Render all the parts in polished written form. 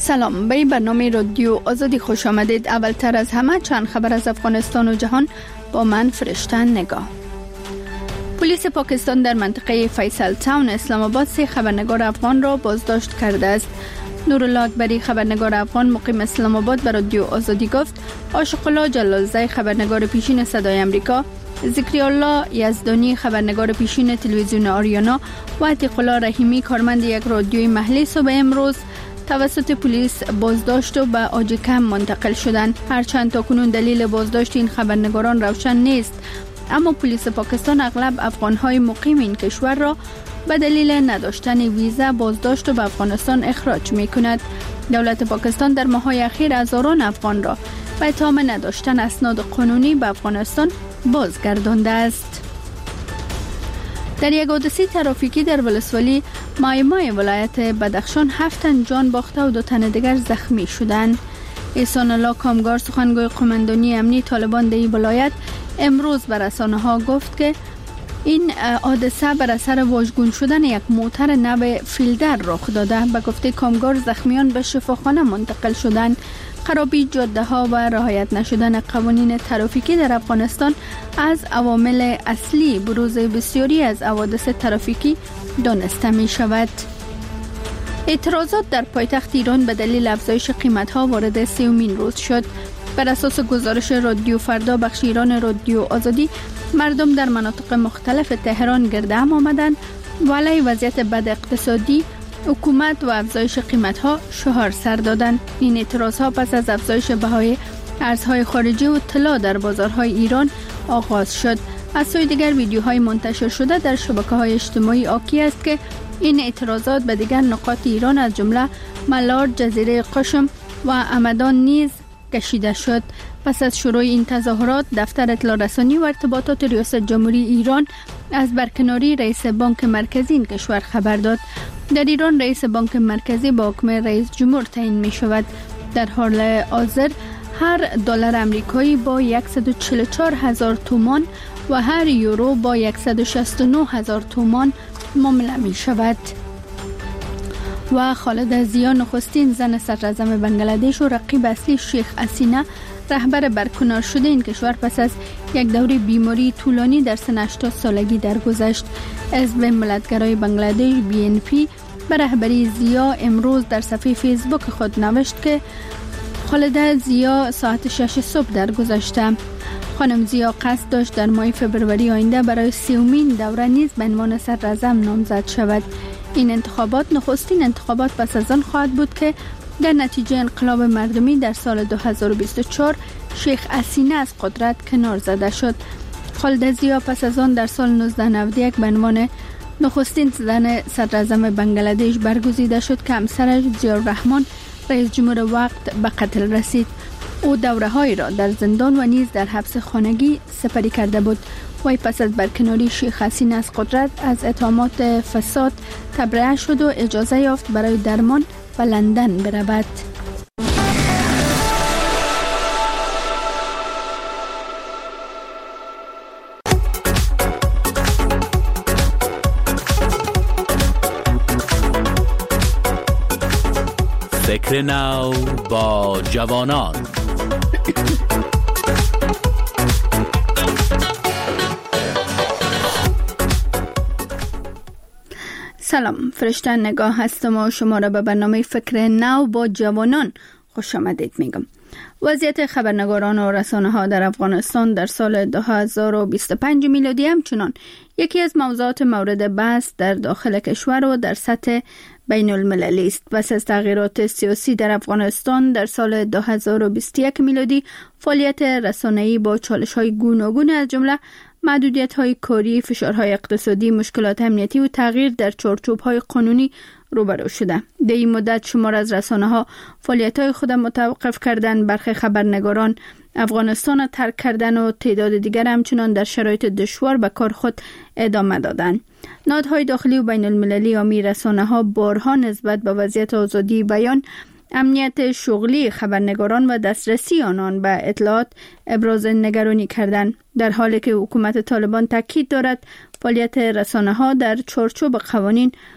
سلام، به این برنامه رادیو آزادی خوش آمدید. اولتر از همه چند خبر از افغانستان و جهان با من فرشته نگاه. پلیس پاکستان در منطقه فیصل تاون اسلام آباد 3 خبرنگار افغان را بازداشت کرده است. نورالله اکبری خبرنگار افغان مقیم اسلام آباد به رادیو آزادی گفت عاشق الله جلالزی خبرنگار پیشین صدای امریکا، ذکری الله یزدانی خبرنگار پیشین تلویزیون آریانا و عتیق الله رحیمی کارمند یک رادیوی محلی صبح امروز توسط پلیس بازداشت و به آجیکم منتقل شدند. هرچند تاکنون دلیل بازداشت این خبرنگاران روشن نیست، اما پلیس پاکستان اغلب افغان‌های مقیم این کشور را به دلیل نداشتن ویزا بازداشت و به افغانستان اخراج می‌کند. دولت پاکستان در ماه‌های اخیر هزاران افغان را به اتهام نداشتن اسناد قانونی به افغانستان بازگردانده است. در یک حادثه ترافیکی در ولسوالی مایمای ولایت بدخشان 7 تن جان باخته و 2 تن دیگر زخمی شدند. احسان الله کامگار سخنگوی قماندانی امنی طالبان در این ولایت امروز به رسانه‌ها گفت که این حادثه بر اثر واژگون شدن یک موتر نو فیلدر رخ داده. به گفته کامگار زخمیان به شفاخانه منتقل شدند. خرابی جاده‌ها و رعایت نشدن قوانین ترافیکی در افغانستان از عوامل اصلی بروز بسیاری از حوادث ترافیکی دانسته می شود. اعتراضات در پایتخت ایران به دلیل افزایش قیمت‌ها وارد 3مین روز شد. بر اساس گزارش رادیو فردا بخش ایران رادیو آزادی، مردم در مناطق مختلف تهران گرد هم آمدند و علیه وضعیت بد اقتصادی حکومت و افزایش قیمت‌ها شعار سر دادند. این اعتراض‌ها پس از افزایش بهای ارزهای خارجی و طلا در بازارهای ایران آغاز شد. از سوی دیگر ویدیوهای منتشر شده در شبکه‌های اجتماعی حاکی است که این اعتراضات به دیگر نقاط ایران از جمله ملار، جزیره قشم و همدان نیز کشیده شد. پس از شروع این تظاهرات، دفتر اطلاع رسانی و ارتباطات ریاست جمهوری ایران از برکناری رئیس بانک مرکزی این کشور خبر داد. در ایران رئیس بانک مرکزی با حکم رئیس جمهور تعیین می شود. در حال حاضر هر دلار آمریکایی با 144,000 تومان و هر یورو با 169,000 تومان معامله می شود. و خالده زیا نخستین زن صدراعظم بنگلادش و رقیب اصلی شیخ حسینه رهبر برکنار شده این کشور پس از یک دوره بیماری طولانی در سن 80 سالگی درگذشت. حزب ملت‌گرای بنگلادش BNP به رهبری زیا امروز در صفحه فیسبوک خود نوشت که خالده زیا ساعت 6 صبح درگذشته. خانم زیا قصد داشت در ماه فبروری آینده برای 3مین دوره نیز به عنوان صدراعظم نامزد شود. این انتخابات نخستین انتخابات پس از آن خواهد بود که در نتیجه انقلاب مردمی در سال 2024 شیخ حسینه از قدرت کنار زده شد. خالده زیا پس از آن در سال 1991 به عنوان نخستین زن صدراعظم بنگلادش برگزیده شد که همسرش ضیاءالرحمن رئیس جمهور وقت به قتل رسید. او دوره‌هایی را در زندان و نیز در حبس خانگی سپری کرده بود. وی پس از برکناری شیخ حسینه از قدرت از اتهامات فساد تبرئه شد و اجازه یافت برای درمان به لندن برود. فکر نو با جوانان. سلام، فرشته نگاه هستم و شما را به برنامه فکر نو با جوانان خوش آمدید میگم. وضعیت خبرنگاران و رسانه ها در افغانستان در سال 2025 میلادی همچنان یکی از موضوعات مورد بحث در داخل کشور و در سطح بین المللی است. پس از تغییرات سیاسی در افغانستان در سال 2021 میلادی، فعالیت رسانه‌ای با چالش‌های گوناگون از جمله محدودیت‌های کاری، فشارهای اقتصادی، مشکلات امنیتی و تغییر در چارچوب‌های قانونی روبرو شده. در این مدت شمار از رسانه‌ها فعالیت‌های خود متوقف کردند. برخی خبرنگاران افغانستان را ترک کردند و تعداد دیگر همچنان در شرایط دشوار به کار خود ادامه دادند. نهادهای داخلی و بین المللی حامی رسانه‌ها بارها نسبت به وضعیت آزادی بیان، امنیت شغلی خبرنگاران و دسترسی آنان به اطلاعات ابراز نگرانی کردند، در حالی که حکومت طالبان تاکید دارد فعالیت رسانه‌ها در چارچوب قوانین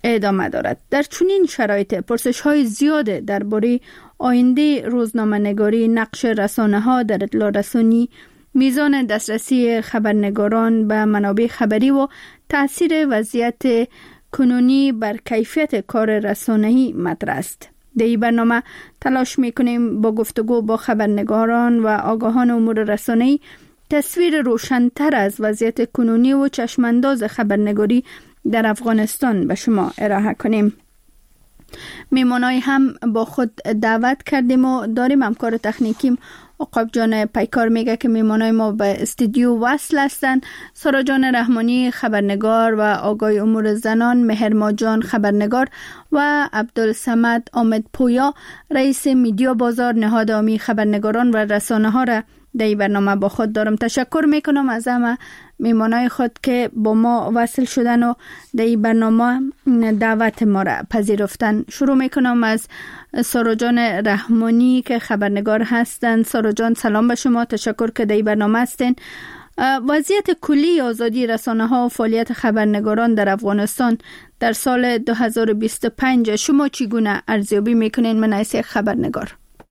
ادامه دارد. در چنین شرایط پرسش‌های زیاد درباره آینده روزنامه‌نگاری، نقش رسانه‌ها در اطلاع رسانی، میزان دسترسی خبرنگاران به منابع خبری و تأثیر وضعیت کنونی بر کیفیت کار رسانه‌ای مطرح است. در این برنامه تلاش می‌کنیم با گفتگو با خبرنگاران و آگاهان امور رسانه‌ای تصویر روشن‌تر از وضعیت کنونی و چشمانداز خبرنگاری در افغانستان به شما ارائه کنیم. میمانای هم با خود دعوت کردیم و داریم. همکار تکنیکیم عقاب جان پیکار میگه که میمانای ما به استودیو وصل هستند. سارا جان رحمانی خبرنگار و آگاه امور زنان، مهر ماجان خبرنگار و عبدالصمد آمد پویا رئیس میدیا بازار نهاد عامی خبرنگاران و رسانه ها را در این برنامه با خود دارم. تشکر میکنم از همه میمانای خود که با ما وصل شدن و در این برنامه دعوت ما را پذیرفتن. شروع میکنم از سارا جان رحمانی که خبرنگار هستند. سارا جان سلام به شما، تشکر که در این برنامه هستین. وضعیت کلی آزادی رسانه ها و فعالیت خبرنگاران در افغانستان در سال 2025 شما چگونه ارزیابی میکنین من از یک خبرنگار؟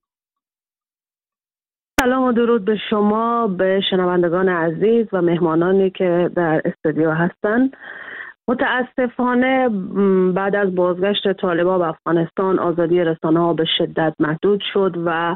سلام و درود به شما، به شنوندگان عزیز و مهمانانی که در استودیو هستند. متاسفانه بعد از بازگشت طالبان به افغانستان آزادی رسانه ها به شدت محدود شد و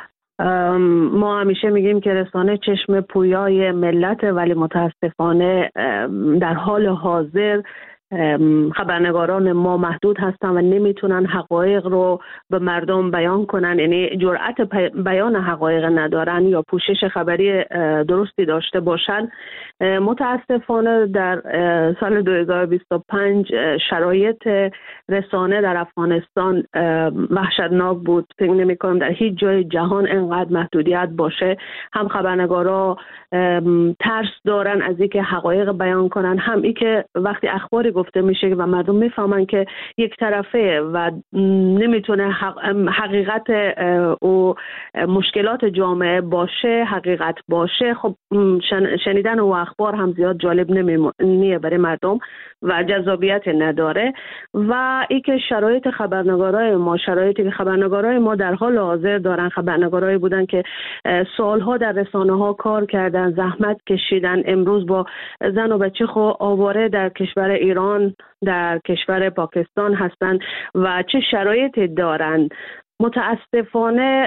ما همیشه میگیم که رسانه چشم پویای ملت، ولی متاسفانه در حال حاضر خبرنگاران ما محدود هستن و نمیتونن حقایق رو به مردم بیان کنن، یعنی جرأت بیان حقایق ندارن یا پوشش خبری درستی داشته باشن. متاسفانه در سال 2025 شرایط رسانه در افغانستان وحشتناک بود. فکر نمی‌کنم در هیچ جای جهان اینقدر محدودیت باشه. هم خبرنگارا ترس دارن از اینکه حقایق بیان کنن، هم این که وقتی اخباری گفته میشه و مردم میفهمن که یک طرفه و نمیتونه حقیقت و مشکلات جامعه باشه، حقیقت باشه، خب شنیدن و اخبار هم زیاد جالب نمیه برای مردم و جذابیت نداره. و این که شرایط خبرنگارای ما، شرایطی که خبرنگارای ما در حال حاضر دارن، خبرنگارایی بودن که سالها در رسانه ها کار کردن، زحمت کشیدن، امروز با زن و بچه خو آواره در کشور ایران، در کشور پاکستان هستن و چه شرایطی دارن. متاسفانه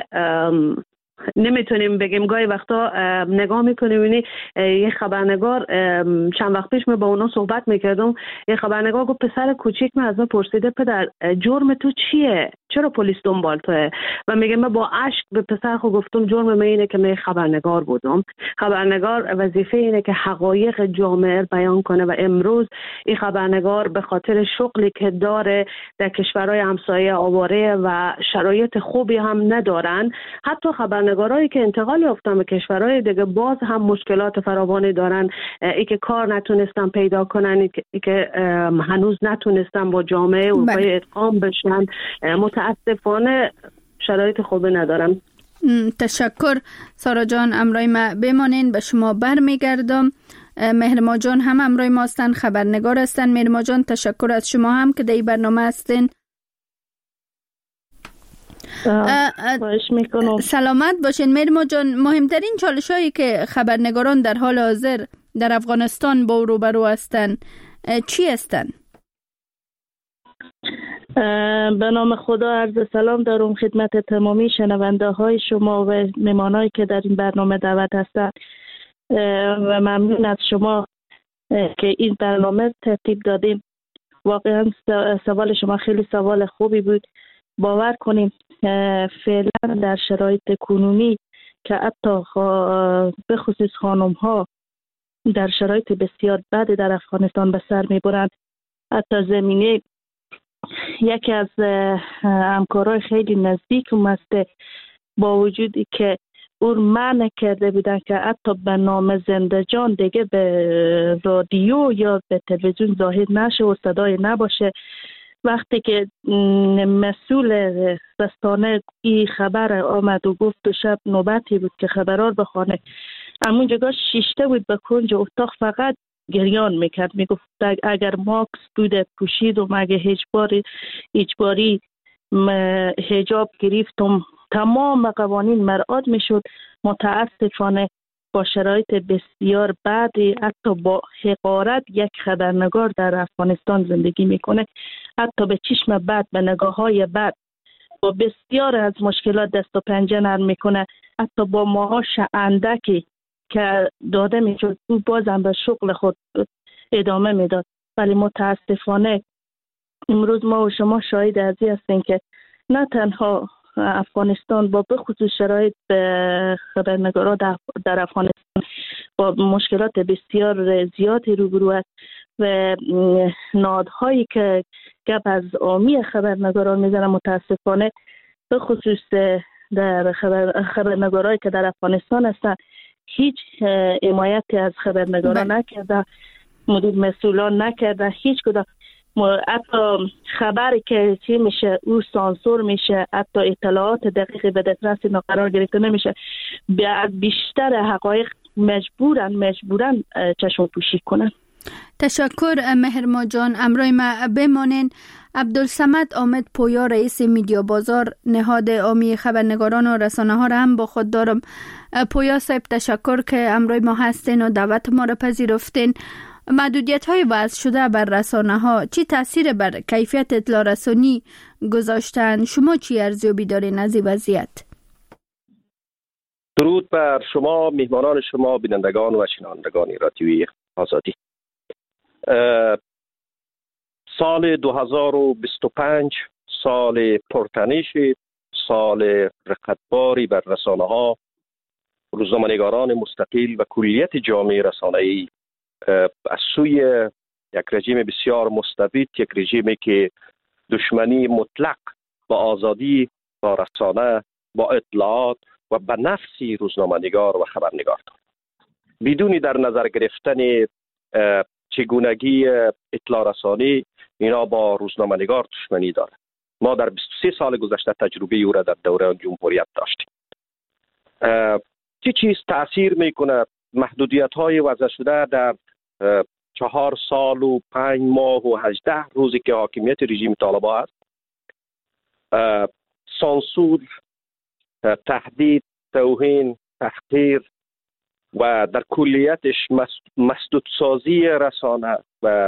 نمیتونیم بگیم. گاهی وقتا نگاه میکنیم یعنی یه خبرنگار چند وقت پیش با اونا صحبت میکردم، یه خبرنگار گفت پسر کوچیک من از من پرسیده پدر جرم تو چیه؟ چرا پلیس دنبال توه؟ و میگه من با اشک به پسر خود گفتم جرم من اینه که من خبرنگار بودم. خبرنگار وظیفه اینه که حقایق جامعه بیان کنه و امروز این خبرنگار به خاطر شغلی که داره در کشورهای همسایه آواره و شرایط خوبی هم ندارن. حتی خبرنگارایی که انتقال یافتن به کشورهای دیگه باز هم مشکلات فراوانی دارن، ای که کار نتونستن پیدا کنن، ای که هنوز نتونستن با جامعه اروپایی ادغام بشن. متاسفانه شرایط خوبی ندارم. تشکر سارا جان، امرای ما بمانین، به شما برمیگردم. مهر جان هم امرای ما هستن، خبرنگار هستن. مهر جان تشکر از شما هم که در این برنامه هستین. سلامت باشین مهر جان. مهمترین چالش هایی که خبرنگاران در حال حاضر در افغانستان با روبرو هستن چی هستن؟ به نام خدا عرض سلام دارم خدمت تمامی شنونده های شما و مهمانایی که در این برنامه دعوت هستند و ممنون از شما که این برنامه ترتیب دادیم. واقعا سوال شما خیلی سوال خوبی بود. باور کنیم فعلا در شرایط کنونی که حتی به خصوص خانم ها در شرایط بسیار بد در افغانستان به سر میبرند، حتی زمینه یکی از همکارای خیلی نزدیکم است با وجودی که اون منع کرده بودن که حتی به نام زنده جان دیگه به رادیو یا به تلویزیون ظاهر نشه و صدای نباشه. وقتی که مسئول رسانه این خبر آمد و گفت و شب نوبتی بود که خبرار بخوانه، همون جگاه شیشته بود به کنج اتاق، فقط گریان میکرد، میگفت اگر ماکس بوده پوشید و مگه اجباری حجاب گرفتم، تمام قوانین مراعات میشد. متاسفانه با شرایط بسیار بدی، حتی با حقارت یک خبرنگار در افغانستان زندگی میکنه، حتی به چشم بد، به نگاه های بد، با بسیار از مشکلات دست و پنجه نرم میکنه. حتی با معاش اندکی که داده میشد او بازم به شغل خود ادامه میداد. ولی متاسفانه امروز ما و شما شاهد ازی هستیم که نه تنها افغانستان با بخصوص شرایط خبرنگارا در افغانستان با مشکلات بسیار زیادی روبرو است و نهادهایی که گپ از عامی خبرنگاران میزنه متاسفانه به خصوص در خبرنگارایی که در افغانستان هستن هیچ حمایتی از خبرنگاران نکرده، مدیر مسئولان نکرده، هیچ کدام. حتی خبری که چی میشه او سانسور میشه، حتی اطلاعات دقیقی به دسترس اینا قرار گرفته نمیشه. بیشتر حقایق مجبورن چشم پوشی کنن. تشکر مهرما جان. امروی ما بمانین. عبدالصمد آمد پویا رئیس میدیا بازار نهاد عامی خبرنگاران و رسانه ها را هم با خود دارم. پویا صاحب تشکر که امروی ما هستین و دعوت ما را پذیرفتین. محدودیت های وضع شده بر رسانه ها چی تاثیر بر کیفیت اطلاع رسانی گذاشتن؟ شما چی ارزیابی دارین از این وضعیت؟ درود بر شما، میهمانان شما، بینندگان و شنوندگان رادیوی آزادی. سال 2025 سال پرتنش، سال رقتباری بر رسانه ها، روزنامه‌نگاران مستقل و کلیت جامعه رسانه‌ای از سوی یک رژیم بسیار مستبد، یک رژیمی که دشمنی مطلق با آزادی، با رسانه، با اطلاعات و به نفسی روزنامه‌نگار و خبرنگار دارد. بدون در نظر گرفتن چگونگی اطلاع رسانی، اینا با روزنامه‌نگار دشمنی دارد. ما در 23 سال گذشته تجربه او را در دوران جمهوریت داشتیم. چه چیز تأثیر میکنه؟ محدودیت‌های وضع شده در 4 سال و 5 ماه و 18 روزی که حاکمیت رژیم طالبان است، سانسور، تهدید، توهین، تحقیر و در کلیتش مسدودسازی رسانه و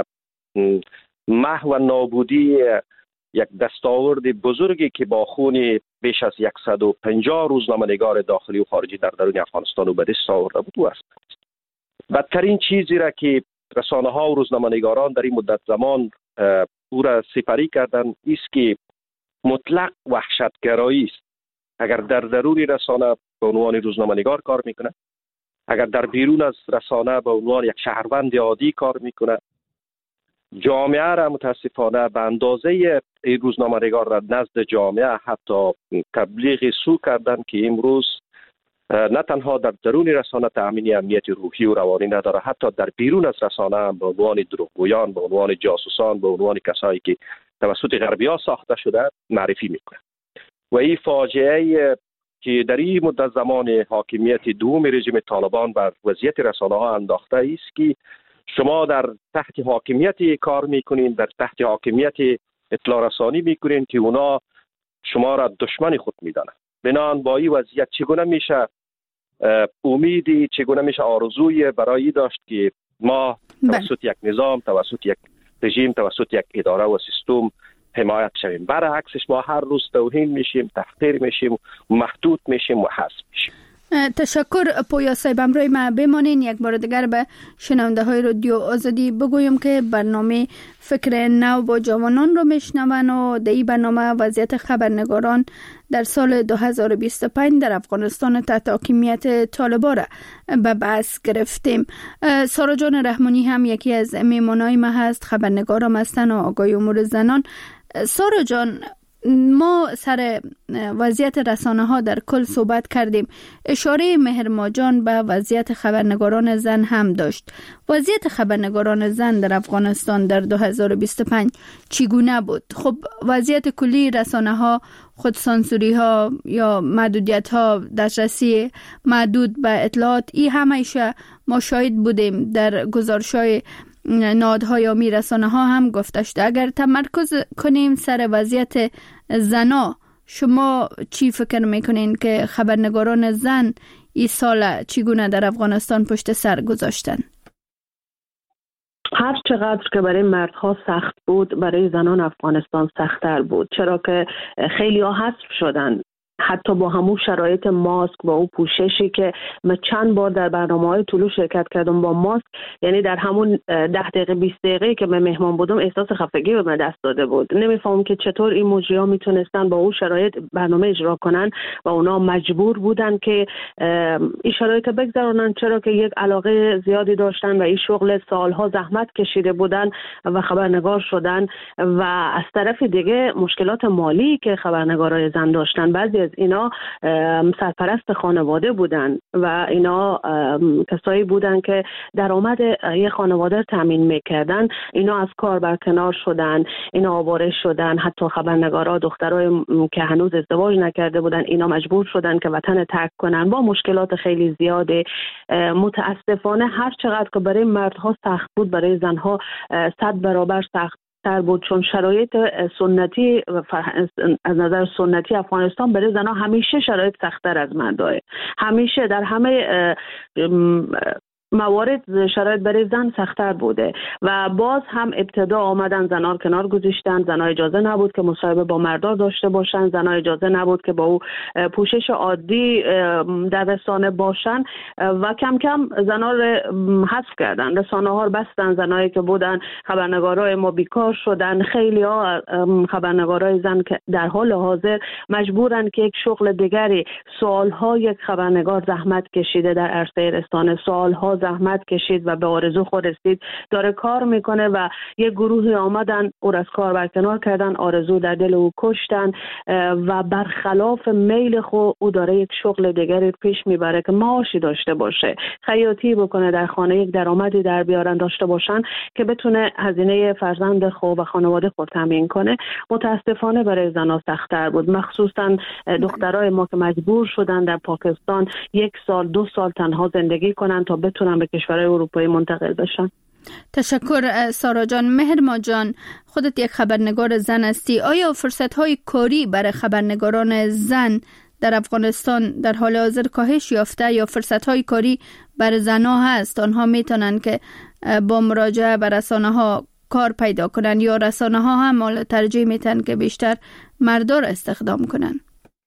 محو و نابودی یک دستاورد بزرگی که با خون بیش از 150 روزنامه‌نگار داخلی و خارجی در درون افغانستان و به دست آورده بود است. بدترین چیزی را که رسانه ها و روزنامه‌نگاران در این مدت زمان او را سپری کردند است که مطلق وحشتگرایی است. اگر در درون رسانه به عنوان روزنامه‌نگار کار میکنه، اگر در بیرون از رسانه به عنوان یک شهروند عادی کار میکنه، جامعه را متاسفانه به اندازه روزنامه‌نگار را نزد جامعه حتی تبلیغ سو کردن که امروز نه تنها در درون رسانه تأمین امنیت روحی و روانی نداره، حتی در بیرون از رسانه هم به عنوان دروغگویان، به عنوان جاسوسان، به عنوان کسایی که توسط غربی‌ها ساخته شده معرفی میکنه. و این فاجعه که در این مدت زمان حاکمیت دوم رژیم طالبان بر وضعیت رسانه ها انداخته است که شما در تحت حاکمیت کار میکنین، در تحت حاکمیت اطلاع رسانی میکنین که اونا شما را دشمن خود میدانند. بنابراین با این وضعیت چگونه میشه امیدی، چگونه میشه آرزوی برای داشت که ما توسط یک نظام، توسط یک رژیم، توسط یک اداره و سیستم حمایت شویم؟ برعکسش ما هر روز توهین میشیم، تحقیر میشیم، محدود میشیم و حذف میشیم. تشکر پویا صاحب. امروی ما بمانین. یک بار دیگر به شنونده های رادیو آزادی بگویم که برنامه فکر نو با جوانان رو میشنون و در این برنامه وضعیت خبرنگاران در سال 2025 در افغانستان تحت حاکمیت طالبان را به بحث گرفتیم. سارا جان رحمانی هم یکی از میمانای ما هست، خبرنگارم هستن و آگاه امور زنان. سارا جان، ما سر وضعیت رسانه ها در کل صحبت کردیم. اشاره مهر ماجان به وضعیت خبرنگاران زن هم داشت. وضعیت خبرنگاران زن در افغانستان در 2025 چگونه بود؟ خب وضعیت کلی رسانه ها، خودسانسوری ها یا محدودیت ها، دسترسی محدود به اطلاعات، این همیشه ما شاهد بودیم. در گزارش‌های نهادهای یا رسانه ها هم گفته شده. اگر تمرکز کنیم سر وضعیت زنا، شما چی فکر میکنین که خبرنگاران زن این سال چگونه در افغانستان پشت سر گذاشتن؟ هر چقدر که برای مردها سخت بود، برای زنان افغانستان سخت‌تر بود، چرا که خیلی ها حذف شدن. حتی با همون شرایط ماسک، با اون پوششی که من چند بار در برنامه‌های طلوع شرکت کردم با ماسک، یعنی در همون 10 دقیقه 20 دقیقه که من مهمان بودم احساس خفگی به من دست داده بود. نمیفهمم که چطور این مجری‌ها میتونستن با اون شرایط برنامه اجرا کنن و اونا مجبور بودن که این شرایط بگذرونن، چرا که یک علاقه زیادی داشتن و این شغل سالها زحمت کشیده بودن و خبرنگار شدن. و از طرف دیگه مشکلات مالی که خبرنگارای زن داشتن، بعضی اینا سرپرست خانواده بودن و اینا کسایی بودن که درآمد یه خانواده رو تامین میکردن. اینا از کار برکنار شدن، اینا آواره شدن. حتی خبرنگارا دخترای که هنوز ازدواج نکرده بودن، اینا مجبور شدن که وطن ترک کنن با مشکلات خیلی زیاده. متاسفانه هر چقدر که برای مردها سخت بود، برای زنها 100 برابر سخت تر بود، چون شرایط سنتی از نظر سنتی افغانستان برای زنها همیشه شرایط سخت‌تر از مردها. همیشه در همه موارد شرایط برای زن سخت‌تر بوده و باز هم ابتدا آمدن زنها کنار گذاشتن. زنها اجازه نبود که مصاحبه با مردار داشته باشن، زنها اجازه نبود که با او پوشش عادی در رسانه باشن و کم کم زنها رو حذف کردن، رسانه ها رو بستن. زنایی که بودن خبرنگارای ما بیکار شدن. خیلی ها خبرنگارای زن که در حال حاضر مجبورن که یک شغل دیگری، سالها یک خبرنگار زحمت کشیده در عرصه رسانه، سالها زحمت کشید و به آرزو خود رسید، داره کار میکنه و یک گروهی آمدن او را از کار برکنار کردن، آرزو در دل او کشتن و برخلاف میل خود او داره یک شغل دیگری پیش میبره که معاشی داشته باشه، خیاطی بکنه، در خانه یک درآمدی در بیارن داشته باشن که بتونه هزینه فرزند خود و خانواده خود تامین کنه. متاسفانه برای زنها سخت‌تر بود، مخصوصا دخترای ما که مجبور شدن در پاکستان 1 سال 2 سال تنها زندگی کنن تا بتونن به کشورهای اروپایی منتقل بشن. تشکر سارا جان. مهر ماجان، خودت یک خبرنگار زن هستی. آیا فرصت‌های کاری برای خبرنگاران زن در افغانستان در حال حاضر کاهش یافته یا فرصت‌های کاری برای زن‌ها هست؟ آنها میتونن که با مراجعه به رسانه‌ها کار پیدا کنن یا رسانه‌ها هم ترجیح میتن که بیشتر مردار استخدام کنن؟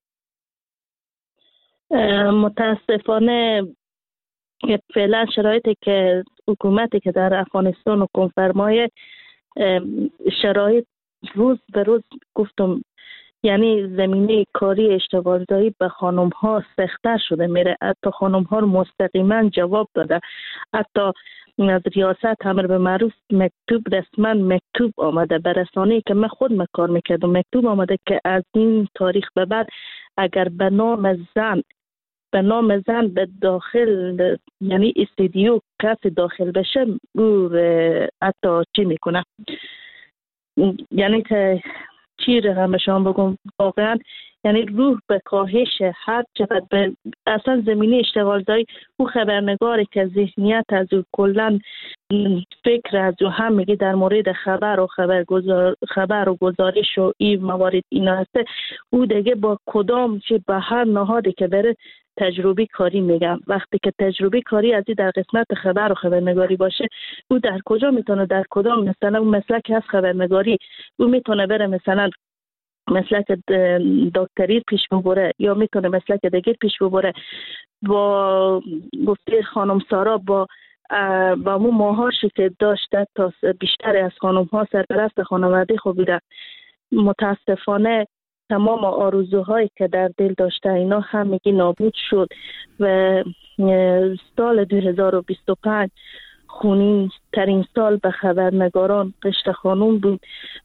متاسفانه فعلا شرایطی که حکومتی که در افغانستان حکم فرمایه، شرایط روز به روز گفتم، یعنی زمینه کاری اشتغالزایی به خانم ها سخت‌تر شده میره. حتی خانم ها رو مستقیما جواب داده، حتی از ریاست امر به معروف رسما مکتوب آمده به رسانه‌ای که من خود کار میکردم، مکتوب آمده که از این تاریخ به بعد اگر به نام زن به داخل، یعنی استودیو کسی داخل بشه، او حتی چی میکنه، یعنی که چی رقم شما بگم، واقعا یعنی روح به کاهش هر چقدر اصلا زمینه اشتغالزایی. او خبرنگاری که ذهنیت از او کلا فکر از او هم میگه در مورد خبر و گزارش و این موارد اینا هست، او دیگه با کدام چی به هر نهادی که بره تجربی کاری میگم. وقتی که تجربی کاری از در قسمت خبر و خبرنگاری باشه، او در کجا میتونه، در کدام مثلا مسلک از خبرنگاری او میتونه بره، مثلا مسلک دکتری پیش ببره یا میتونه مسلک دیگه پیش ببره. با گفته خانم سارا با اون ماهاشی که داشته تا بیشتر از خانم ها سرپرست خانواده خوب بوده، متاسفانه تمام آرزوهایی که در دل داشته اینا همگی نابود شد و سال 2025 خونین ترین سال به خبرنگاران قشت خانم بود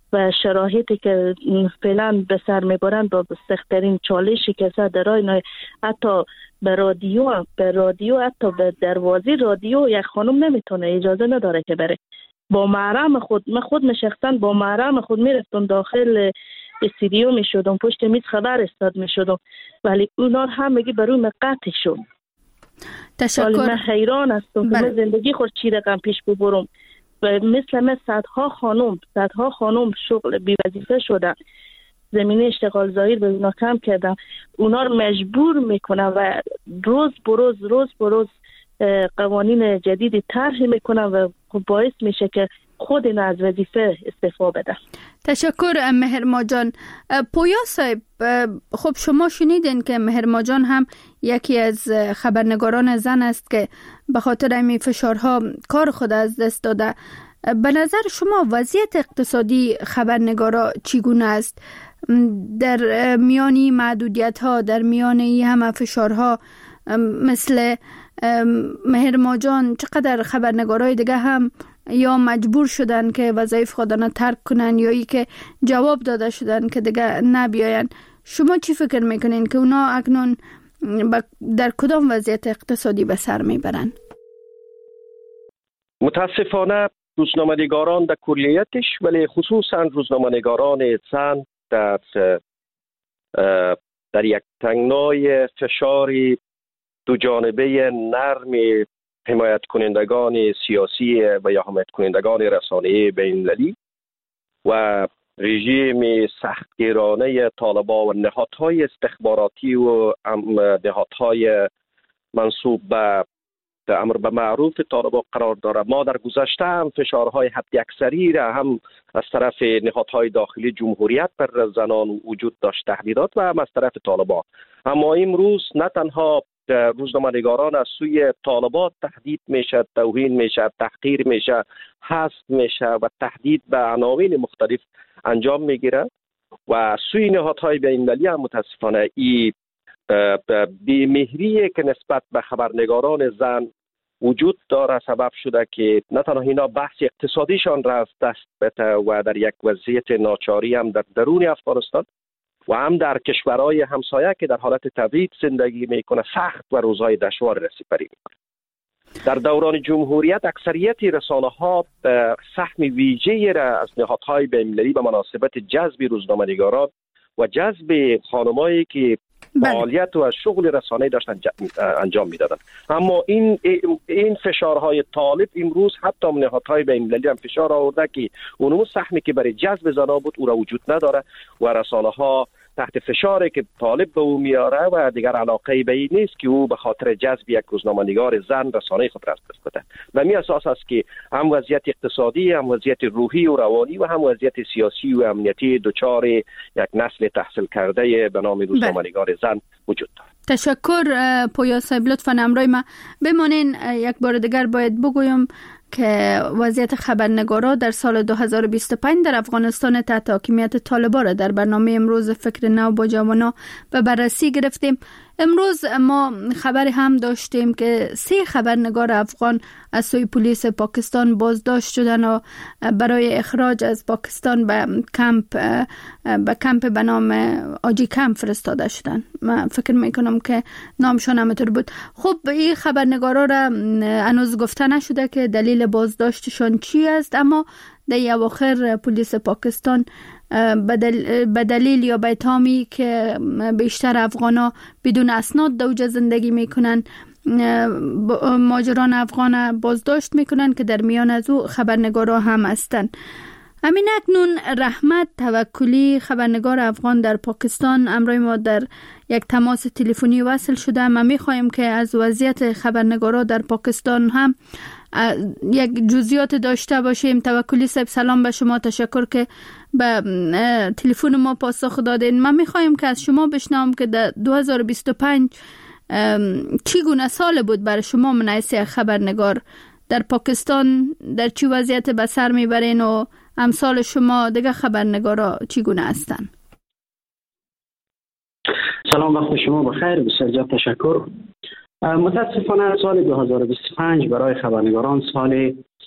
و شرایطی که فعلا به سر میبرند با سخت‌ترین چالشی که در راه حتی به رادیو حتی به دروازه رادیو یک خانم نمیتونه، اجازه نداره که بره. با محرم خود، من خود شخصا با محرم خود میرفتم داخل استودیو میشدم، پشت میز خبر استاد میشدم، ولی اونا هم میگی بروی قطع شد. تشکر. من حیران هستم که من زندگی خود چی رقم پیش ببرم و مثل صدها خانم شغل بی وظیفه شدن، زمینه اشتغال ظاهر به اونا کم کردن، اونا رو مجبور میکنن و روز بروز قوانین جدیدی طرح میکنن و باعث میشه که خود اینا از وظیفه استعفا بدن. تشکر مهرما جان. پویا صاحب، خب شما شنیدین که مهرما جان هم یکی از خبرنگاران زن است که به خاطر این فشارها کار خود از دست داده. به نظر شما وضعیت اقتصادی خبرنگارا چگونه است؟ در میانی محدودیت ها، در میانی همه فشارها مثل مهرما جان، چقدر خبرنگارای دیگه هم یا مجبور شدن که وظایف خودشان ترک کنن یا ای که جواب داده شدن که دیگه نبیاین. شما چی فکر میکنین که اونا اکنون در کدام وضعیت اقتصادی به سر میبرن؟ متاسفانه روزنامه‌نگاران در کلیتش، ولی خصوصا روزنامه‌نگاران زن در یک تنگنای فشاری دو جانبه نرم حمایت کنندگان سیاسی و یا حمایت کنندگان رسانه‌ای بین‌المللی و رژیم سختگیرانه طالبان و نهادهای استخباراتی و نهادهای منصوب به امر به معروف طالبان قرار داره. ما در گذشته هم فشارهای حداکثری را هم از طرف نهادهای داخلی جمهوریت بر زنان وجود داشت، تهدیدات، و هم از طرف طالبان. اما امروز نه تنها روزنامه‌نگاران از سوی طالبان تهدید میشه، توهین میشه، تحقیر میشه، حذف میشه و تهدید به عناوین مختلف انجام میگیره و سوی نهادهای بین‌المللی هم متاسفانه این بی‌مهری که نسبت به خبرنگاران زن وجود داره سبب شده که نه تنها اینا بحث اقتصادیشان را از دست بده و در یک وضعیت ناچاری هم در درون افغانستان و هم در کشورهای همسایه که در حالت تبعید زندگی میکنه سخت و روزهای دشوار را سپری میکنه. در دوران جمهوریت اکثریت رسانه‌ها سهم ویژه‌ای را از نهادهای بین‌المللی به مناسبت جذب روزنامه‌نگاران و جذب خانمایی که فعالیت و شغل رسانه‌ای داشتن انجام میدادن. اما این فشارهای طالب امروز حتی نهادهای بین‌المللی هم فشار آورده که اون سهمی که برای جذب زنان بود او را وجود نداره و رسانه‌ها تحت فشاری که طالب به او میاره و دیگر علاقه به این نیست که او به خاطر جذب یک روزنامه‌نگار زن رسانه خود را از دست بده. و می اساس است که هم وضعیت اقتصادی، هم وضعیت روحی و روانی و هم وضعیت سیاسی و امنیتی دچار یک نسل تحصیل کرده به نام روزنامه‌نگار زن وجود دارد. تشکر پویا صاحب. لطفاً همراه ما بمانین. یک بار دیگر باید بگویم که وضعیت خبرنگارا در سال 2025 در افغانستان تحت حاکمیت طالبان را در برنامه امروز فکر نو با جوانا به بررسی گرفتیم. امروز ما خبر هم داشتیم که 3 خبرنگار افغان از سوی پلیس پاکستان بازداشت شدن و برای اخراج از پاکستان به کمپ به نام آجی کمپ فرستاده شدن. من فکر میکنم که نامشون همینطور بود. خب این خبرنگارا را هنوز گفته نشده که دلیل بازداشتشان چی است، اما در اواخر پلیس پاکستان به دلیل یا به اتهامی که بیشتر افغانا بدون اسناد در اوج زندگی میکنن ماجران افغان بازداشت میکنن که در میان از او خبرنگارا هم هستند. همین اکنون رحمت توکلی خبرنگار افغان در پاکستان همراه ما در یک تماس تلفنی وصل شده. ما میخواهیم که از وضعیت خبرنگارا در پاکستان هم یک جزئیات داشته باشیم. توکلی صاحب سلام به شما، تشکر که به تلفن ما پاسخ دادین. ما میخواهیم که از شما بشنوم که در 2025 چگونه سال بود برای شما من حیث خبرنگار در پاکستان؟ در چه وضعیت به سر میبرین و امثال شما دیگه خبرنگارا چگونه هستن؟ سلام، وقت شما بخیر. بسیار زیاد تشکر. متاسفانه سال 2025 برای خبرنگاران سال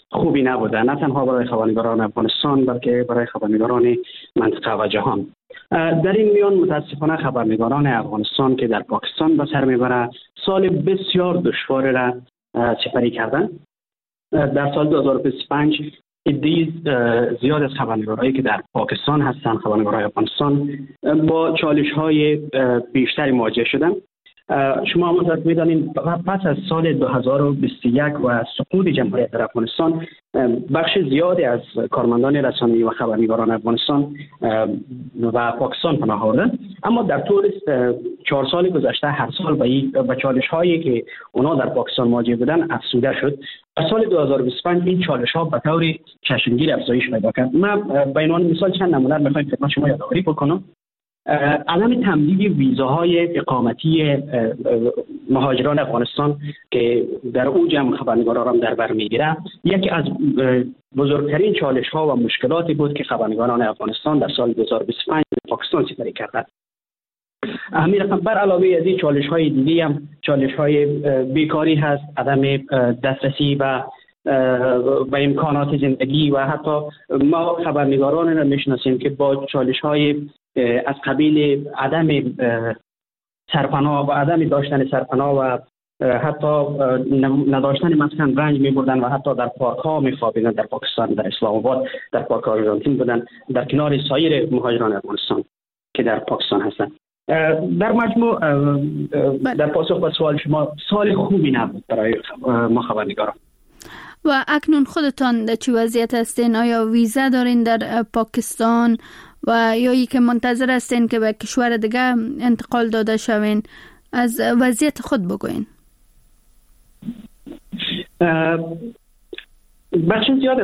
خوبی نبوده، نه تنها برای خبرنگاران افغانستان بلکه برای خبرنگاران منطقه و جهان. در این میان متاسفانه خبرنگاران افغانستان که در پاکستان به سر میبره سال بسیار دشوار را سپری کردن. در سال 2025 عده‌ای زیاد از خبرنگارایی که در پاکستان هستند، خبرنگارای افغانستان، با چالش‌های بیشتری مواجه شدند. شما هم می‌دانید پس از سال 2021 و سقوط جمهوریت در افغانستان بخش زیادی از کارمندان رسانه‌ای و خبرنگاران افغانستان و پاکستان پناه بردند، اما در طول 4 سال گذشته هر سال به چالش‌هایی که اونا در پاکستان مواجه بودند افزوده شد. در سال 2025 این چالش‌ها به طور چشمگیر افزایش پیدا کرد. من به عنوان مثال چند نمونه می‌خوام خدمت شما یادآوری بکنم. عدم تمدید ویزاهای اقامتی مهاجران افغانستان که در اوج هم خبرنگاران در بر میگیره یکی از بزرگترین چالش ها و مشکلاتی بود که خبرنگاران افغانستان در سال 2025 پاکستان سپری کردند. همین رقم بر علاوه از این چالش های دیگه هم چالش های بیکاری هست، عدم دسترسی و امکانات زندگی و حتی ما خبرنگاران را میشناسیم که با چالش های از قبیل عدم سرپناه و عدم داشتن سرپناه و حتی نداشتن مسکن رنج می بردن و حتی در پارک ها می خوابیدن در پاکستان، در اسلام آباد، در پارک آرژانتین بودن در کنار سایر مهاجران افغانستان که در پاکستان هستند. در مجموع در پاسخ به سوال شما سال خوبی نبود برای ما خبرنگاران. و اکنون خودتان در چه وضعیت هستین؟ آیا ویزا دارین در پاکستان و یا ای که منتظر هستین که به کشور دیگه انتقال داده شوین؟ از وضعیت خود بگوین. بخش زیاد از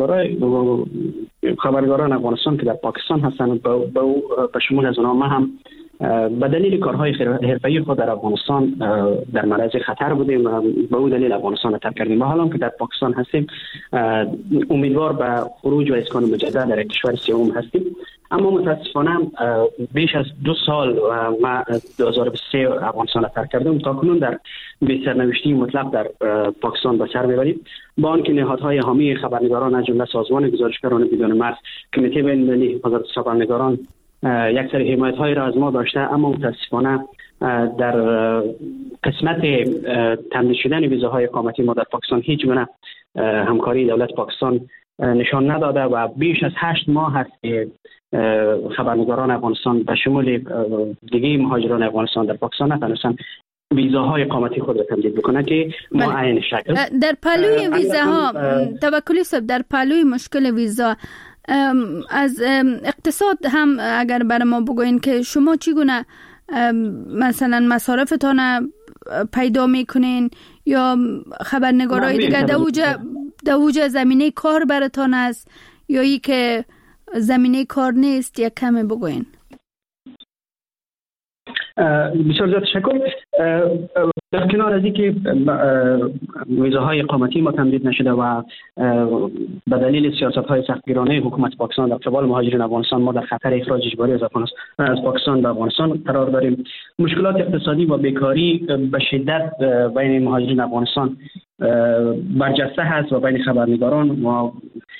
خبرنگاران افغانستان که در پاکستان هستند به شمول از اونها ما هم به دلیل کارهای حرفه‌ای خود در افغانستان در معرض خطر بودیم و به اون دلیل افغانستان را ترک کردیم. و حالا که در پاکستان هستیم امیدوار به خروج و اسکان مجدد در کشور سوم هستیم. اما متاسفانه بیش از 2 سال ما 2023 افغانستان را ترک کردیم. تا کنون در بی سرنوشتی مطلق در پاکستان به سر میبریم، با آنکه نهادهای حامی خبرنگاران از جمله سازمان گزارشگران بدون مرز، کمیته بین‌المللی حفاظت خبرنگاران یک سری حمایت‌های را از ما داشته، اما متاسفانه در قسمت تمدید شدن ویزاهای اقامتی ما در پاکستان هیچ گونه همکاری دولت پاکستان نشان نداده و بیش از 8 ماه هست که خبرنگاران افغانستان به شمول دیگه مهاجران افغانستان در پاکستان نتونستن ویزاهای اقامتی خود را تمدید بکنه که ما عین شکل در پلوی ویزاها توکلی صاحب، در پلوی مشکل ویزا از اقتصاد هم اگر برای ما بگوین که شما چگونه مثلا مصارفتان پیدا میکنین یا خبرنگارای دیگر در اوج زمینه کار براتان است یا ای که زمینه کار نیست؟ یک کمی بگوین. بسیار زیاد تشکر. در کنار از اینکه ویزاهای اقامتی ما تمدید نشده و به دلیل سیاست‌های سختگیرانه حکومت پاکستان در قبال مهاجرین افغانستان ما در خطر اخراج اجباری از پاکستان به افغانستان قرار داریم، مشکلات اقتصادی و بیکاری به شدت بین مهاجرین افغانستان برجسته هست و بین خبرنگاران ما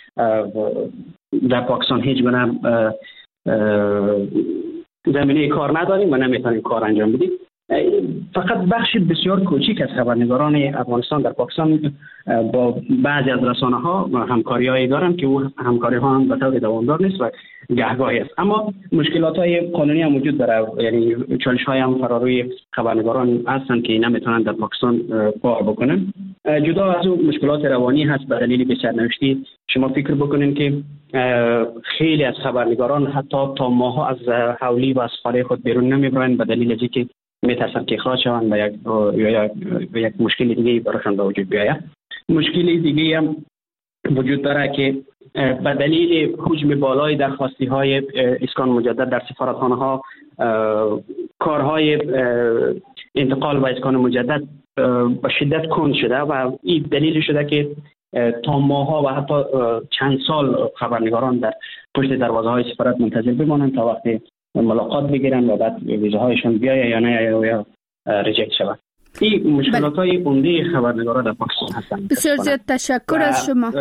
در پاکستان هیچ گونه زمینه کار نداریم و نمیتونیم کار انجام بدیم. فقط بخش بسیار کوچیک از خبرنگاران افغانستان در پاکستان با بعضی از رسانه‌ها همکاری‌هایی دارند که او همکاری‌ها هم به طور دوامدار نیست و گهگاهی است. اما مشکلات‌های قانونی هم وجود داره، یعنی چالش‌های هم فراروی خبرنگاران هستند که نمیتونن در پاکستان کار بکنن. جدا از اون مشکلات روانی هست به دلیل بی‌سرنوشتی. شما فکر بکنین که خیلی از خبرنگاران حتی تا ماه‌ها از حولی و از خانه خود بیرون نمیبرن به دلیل اینکه میترسن که اخراج شوند و یک مشکل دیگه براشون به وجود بیاید. مشکل دیگه هم وجود داره که به دلیل حجم بالای درخواستی های اسکان مجدد در سفارتخانه ها کارهای انتقال و اسکان مجدد به شدت کند شده و این دلیل شده که تا ماه‌ها و حتی چند سال خبرنگاران در پشت دروازه های سفارت منتظر بمانند تا وقتی ملاقات بگیرن و بعد ویزاهایشون بیاید یا نه یا ریجکت شود. این مشکلات های عمده خبرنگاران در پاکستان هستند. بسیار زیاد تشکر از شما.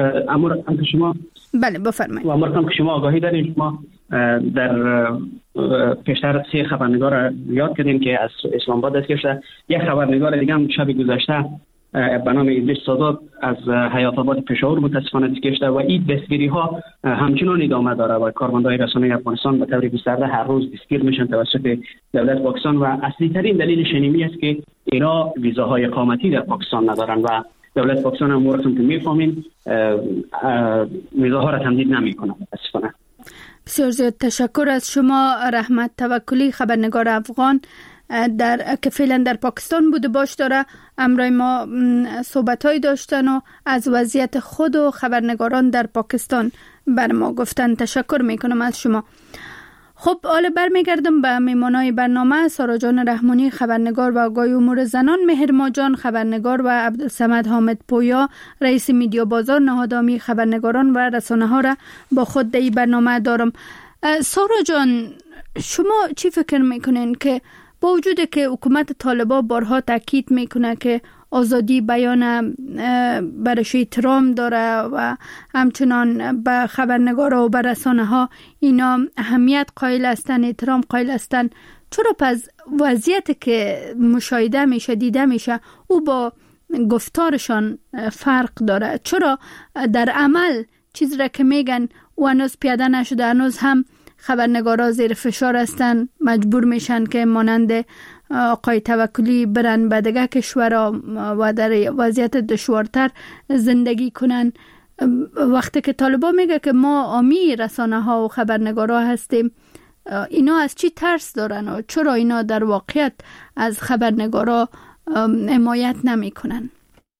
بله بفرمایید. امر که شما آگاهی دارید، شما در پیشتر 3 خبرنگار یاد کردیم که از اسلام آباد است گشته. یک خبرنگار دیگه هم شب گذشته به نام ادریس سادات از حیات آباد پشاور متاسفانه گشته و این دستگیری ها همچنان ادامه داره و کارمندان رسانه افغانستان به طور گسترده هر روز دستگیر میشن توسط دولت پاکستان و اصلی ترین دلیل شنیمی است که اینا ویزاهای اقامتی در پاکستان ندارن و دولت پاکستان هم که میفهمین ویزاها را تمدید نمیکنه متاسفانه. بسیار زیاد تشکر از شما رحمت توکلی، خبرنگار افغان که فعلا در پاکستان بوده باش داره امروز ما صحبت‌های داشتن و از وضعیت خود و خبرنگاران در پاکستان بر ما گفتن. تشکر میکنم از شما. خب حالا برمیگردم به میمانای برنامه. سارا جان رحمانی خبرنگار و آگاهی امور زنان، مهر ماجان خبرنگار و عبدالصمد حامد پویا رئیس میدیا بازار نهادامی خبرنگاران و رسانه ها را با خود در این برنامه دارم. سارا جان، شما چی فکر میکنین که با وجود که حکومت طالبان بارها تاکید میکنه که آزادی بیان برش احترام داره و همچنان به خبرنگارا و به رسانه ها اینا اهمیت قائل هستن، احترام قائل هستن، چرا پس وضعیت که مشاهده میشه، دیده میشه، او با گفتارشان فرق داره؟ چرا در عمل چیز را که میگن و هنوز پیاده نشده، هنوز هم خبرنگارا زیر فشار هستن، مجبور میشن که مانند آقای توکلی برن به دیگه کشورها و در وضعیت دشوارتر زندگی کنن، وقتی که طالبان میگه که ما عامی رسانه ها و خبرنگارا هستیم؟ اینا از چی ترس دارن و چرا اینا در واقعیت از خبرنگارا حمایت نمی کنن؟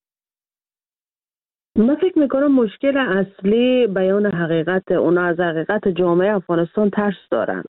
من فکر میکنم مشکل اصلی بیان حقیقت، اونا از حقیقت جامعه افغانستان ترس دارن.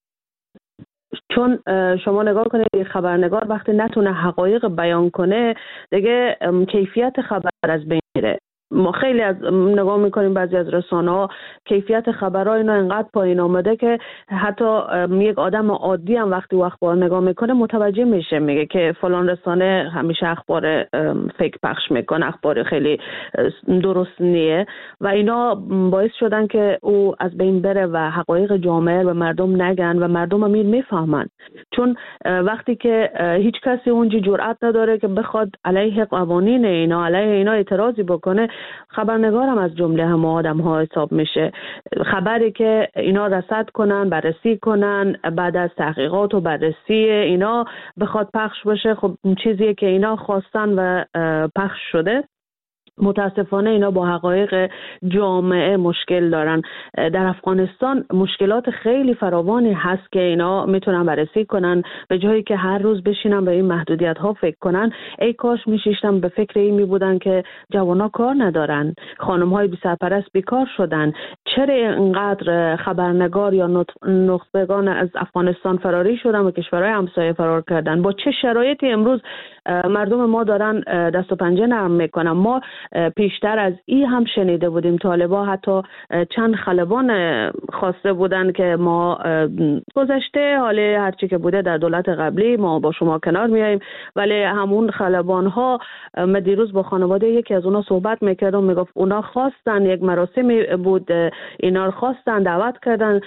چون شما نگاه کنید خبرنگار وقتی نتونه حقایق بیان کنه دیگه کیفیت خبر از بین میره. ما خیلی از نگاه میکنیم بعضی از رسانه ها کیفیت خبرها اینا انقدر پایین آمده که حتی یک آدم عادی هم وقتی اخبار نگاه میکنه متوجه میشه، میگه که فلان رسانه همیشه اخبار فیک پخش میکنه، اخبار خیلی درست نیه و اینا باعث شدن که او از بین بره و حقایق جامعه و مردم نگن و مردم هم میفهمن. چون وقتی که هیچ کسی اونجا جرئت نداره که بخواد علیه قوانین اینا، علیه اینا اعتراضی بکنه، خبرنگار هم از جمله هم آدم ها حساب میشه. خبری که اینا رصد کنن، بررسی کنن، بعد از تحقیقات و بررسی اینا بخواد پخش بشه، خب چیزیه که اینا خواستن و پخش شده. متاسفانه اینا با حقایق جامعه مشکل دارن. در افغانستان مشکلات خیلی فراوانی هست که اینا میتونن بررسی کنن، به جایی که هر روز بشینن به این محدودیت ها فکر کنن. ای کاش میشیشتن به فکر این میبودن که جوانا کار ندارن، خانم های بی سرپرست بیکار شدن، چرا اینقدر خبرنگار یا نخبگان از افغانستان فراری شدن و کشورهای همسایه فرار کردن، با چه شرایطی امروز مردم ما دارن دست و پنجه نرم میکنن. ما پیشتر از این هم شنیده بودیم طالبا حتی چند خلبان خواسته بودن که ما گذشته حالا هرچی که بوده در دولت قبلی ما با شما کنار میاییم، ولی همون خلبان ها من دیروز با خانواده یکی از اونا صحبت میکردم، میگفت اونا خواستن، یک مراسمی بود، اینا رو خواستن، دعوت کردن،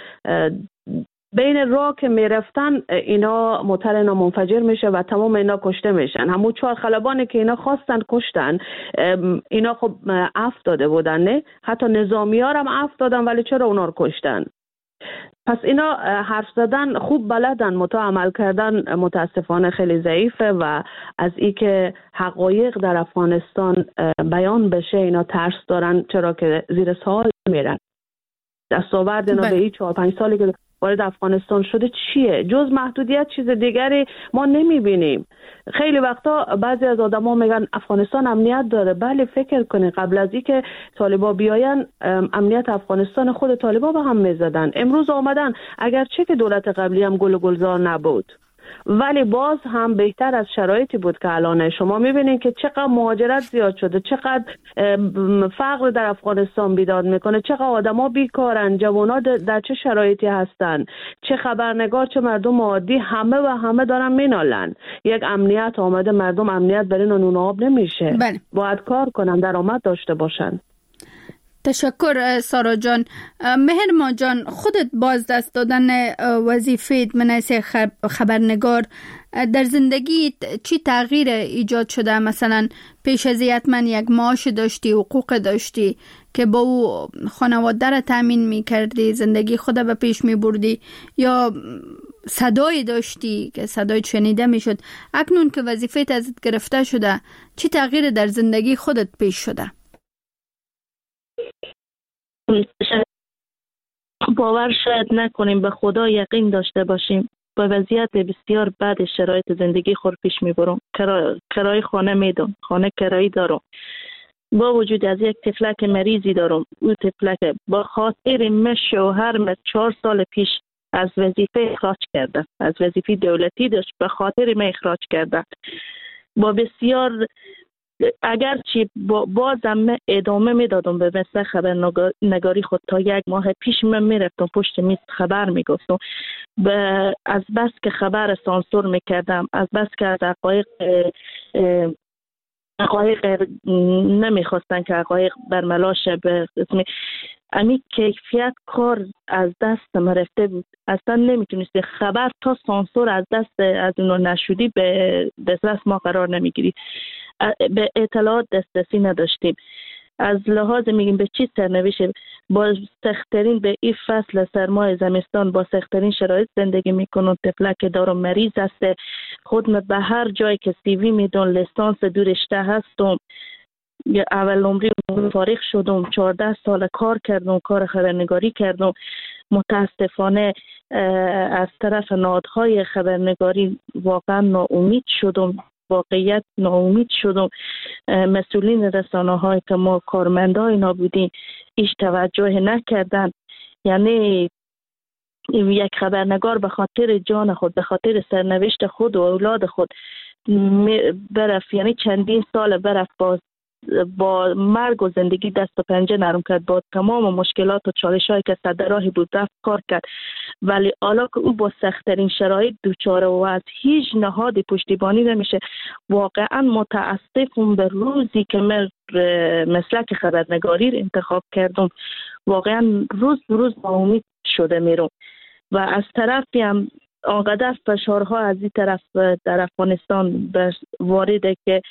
بین راه که میرفتن اینا موتر اینا منفجر میشه و تمام اینا کشته میشن. همون 4 خلبانی که اینا خواستن کشتن. اینا خب عفو داده بودن، نه حتی نظامی‌ها هم عفو دادن، ولی چرا اونا رو کشتن؟ پس اینا حرف زدن خوب بلدن، عمل کردن متاسفانه خیلی ضعیفه و از این که حقایق در افغانستان بیان بشه اینا ترس دارن، چرا که زیر سوال میرن. دستاورد اینا به این 4-5 سالی که وارد افغانستان شده چیه؟ جز محدودیت چیز دیگری ما نمیبینیم. خیلی وقتا بعضی از آدما میگن افغانستان امنیت داره. بله، فکر کنید قبل از اینکه طالبا بیاین امنیت افغانستان خود طالبا به هم میزدن. امروز آمدن، اگرچه که دولت قبلی هم گل و گلزار نبود، ولی باز هم بهتر از شرایطی بود که الان شما میبینید که چقدر مهاجرت زیاد شده، چقدر فقر در افغانستان بیداد میکنه، چقدر آدما بیکارن، جوانا در چه شرایطی هستن، چه خبرنگار چه مردم عادی همه دارن مینالن. یک امنیت آمده، مردم امنیت برای نون آب نمیشه. بله. باید کار کنن، درآمد داشته باشن. تشکر سارا جان. مهرما جان، خودت باز دست دادن وظیفه منصب خبرنگار در زندگی چی تغییر ایجاد شده؟ مثلا پیش از حتما یک معاش داشتی، حقوق داشتی که با او خانواده را تامین می‌کردی، زندگی خود به پیش می‌بردی، یا صدایی داشتی که صدای شنیده می‌شد. اکنون که وظیفه ازت گرفته شده، چی تغییر در زندگی خودت پیش شده؟ باور شاید نکنیم، به خدا یقین داشته باشیم. با وضعیت بسیار بد شرایط زندگی خود پیش میبرم. کرای خانه میدم، خانه کرایی دارم، با وجود از یک طفلک مریضی دارم. او طفلک با خاطر شوهر 4 سال پیش از وظیفه اخراج کرده، از وظیفه دولتی داشت، به خاطر من اخراج کرده. با بسیار اگرچه بازم ادامه میدادم به مثل خبرنگاری خود. تا 1 ماه پیش من میرفتم پشت میز خبر میگفتم، از بس که خبر سانسور میکردم، از بس که از حقایق نمیخواستن که حقایق برملا شه، به اسم امی کیفیت کار از دست ما رفته بود. اصلا نمیتونستی خبر تا سانسور از دست از اونو نشودی به دست ما قرار نمیگیری. به اطلاعات دسترسی نداشتیم. از لحاظ میگیم به چی سرنوشت، با سخت‌ترین به این فصل سرمای زمستان با سخت‌ترین شرایط زندگی میکنم. طفلک دارم مریض است، خودم به هر جایی که سیوی میدون لیسانس دورشته هستم. اول نمره فارغ شدم، 14 سال کار کردم، کار خبرنگاری کردم. متاسفانه از طرف نهادهای خبرنگاری واقعا ناامید شدم، واقعیت ناامید شدم. مسئولین رسانه های که ما کارمندای اینا بودیم هیچ توجه نکردن. یعنی یک خبرنگار به خاطر جان خود، به خاطر سرنوشت خود و اولاد خود برفت، یعنی چندین سال برفت با مرگ و زندگی دست و پنجه نرم کرد، با تمام مشکلات و چالش هایی که صد راهی بود رفت کار کرد. ولی حالا که او با سخت‌ترین شرایط دوچاره و از هیچ نهادی پشتیبانی نمیشه، واقعا متاسفم به روزی که من مسلک خبرنگاری انتخاب کردم. واقعا روز به روز ناامید شده میرم و از طرفی هم آنقدر فشارها از این طرف در افغانستان وارده که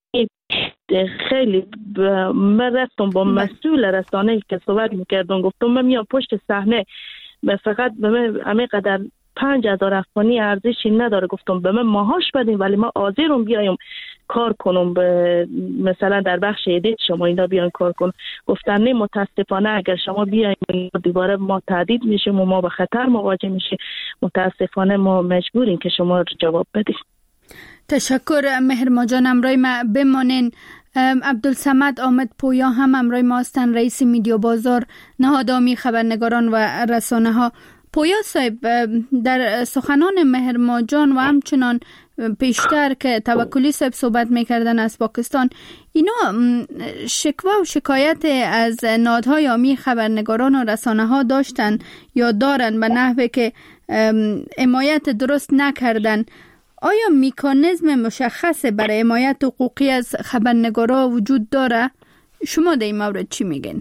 خیلی من رفتم با مسئول رسانه‌ای که صحبت میکردم، گفتم من میام پشت صحنه، فقط به من همینقدر 5000 افغانی ارزشی نداره. گفتم به من ماهاش بدین ولی ما حاضرم بیایم کار کنم، مثلا در بخش ادیت شما اینا بیاین کار کنم. گفتن نه، متاسفانه اگر شما بیاین دوباره ما تهدید میشیم و ما به خطر مواجه میشیم. متاسفانه ما مجبوریم که شما جواب بدید. تشکر مهرما جان. امروی ما بمانین. عبدالصمد احمد پویا هم امروی ما هستن، رئیس میدیا بازار نهاد عامی خبرنگاران و رسانه ها. پویا صاحب، در سخنان مهرما جان و همچنان پیشتر که توکلی صاحب صحبت میکردن از پاکستان، اینا شکوه و شکایت از نهادهای عامی خبرنگاران و رسانه ها داشتن یا دارن به نحوی که حمایت درست نکردن. آیا میکانیزم مشخص برای حمایت حقوقی از خبرنگارا وجود داره؟ شما در این مورد چی میگین؟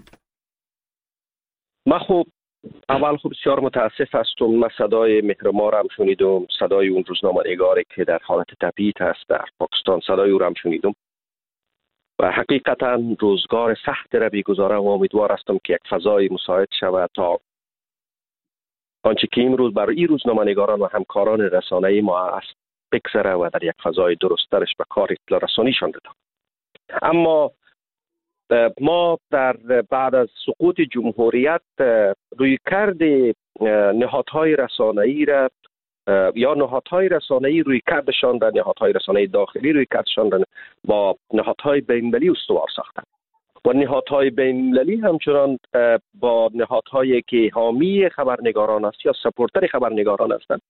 من اول بسیار متاسف هستم. من صدای مهرما را هم شنیدم، صدای اون روزنامه‌نگاری که در حالت تبعید هست در پاکستان، صدای او را هم شنیدم و حقیقتا روزگار سخت را می‌گذارم و امیدوار هستم که یک فضای مساعد شود تا آنچه که امروز برای این روزنامه‌نگاران و همکاران رسانه‌ای ما است بگذره و در یک فضای درست‌ترش به کار اطلاع رسانیشان بدم. اما ما در بعد از سقوط جمهوریت رویکرد نهادهای رسانه‌ای را یا نهادهای رسانه‌ای رویکردشان در نهادهای رسانه‌ای داخلی رویکردشان را با نهادهای بین‌المللی استوار ساختند و نهادهای بین‌المللی همچنان با نهادهایی که حامی خبرنگاران است یا سپورتر خبرنگاران هستند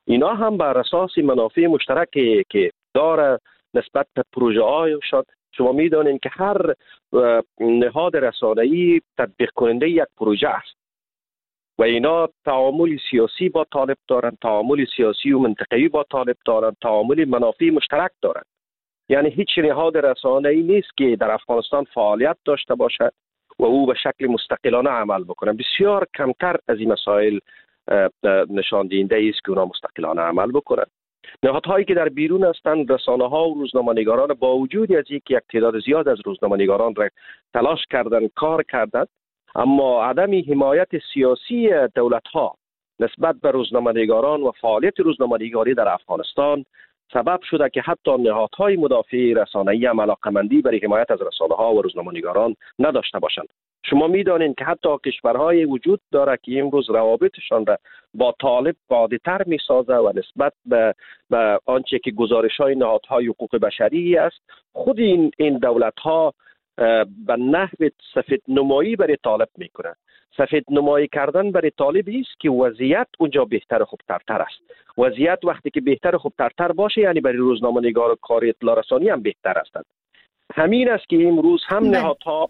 اینا هم بر اساس منافع مشترکی که داره نسبت به پروژه هایشان. شما میدانید که هر نهاد رسانه‌ای تطبیق کننده یک پروژه است و اینا تعامل سیاسی با طالب دارند، تعامل سیاسی و منطقه‌ای با طالب دارند، تعامل منافع مشترک دارند. یعنی هیچ نهاد رسانه‌ای نیست که در افغانستان فعالیت داشته باشد و او به شکل مستقلانه عمل بکنه. بسیار کمتر از این مسائل نشان دهنده است که اونا مستقلانه عمل بکنند. نهادهایی که در بیرون هستند، رسانه‌ها و روزنامه‌نگاران، با وجود از اینکه یک تعداد زیاد از روزنامه‌نگاران را تلاش کردند، کار کردند، اما عدم حمایت سیاسی دولت‌ها نسبت به روزنامه‌نگاران و فعالیت روزنامه‌نگاری در افغانستان سبب شده که حتی نهادهای مدافع رسانه‌ای هم علاقه‌مندی برای حمایت از رسانه‌ها و روزنامه‌نگاران نداشته باشند. شما می‌دانید که حتی کشورهای وجود داره که امروز روابطشان را با طالب عادی‌تر می‌سازه و نسبت به آنچه که گزارش‌های نهادهای حقوق بشری است، خود این دولت‌ها به نحو سفید نمایی برای طالب می‌کنند. سفید نمایی کردن برای طالبی است که وضعیت اونجا بهتر و خوبتر است. وضعیت وقتی که بهتر و خوبتر باشه یعنی برای روزنامه‌نگار و کار اطلاع رسانی هم بهتر است. همین است که امروز هم نهادها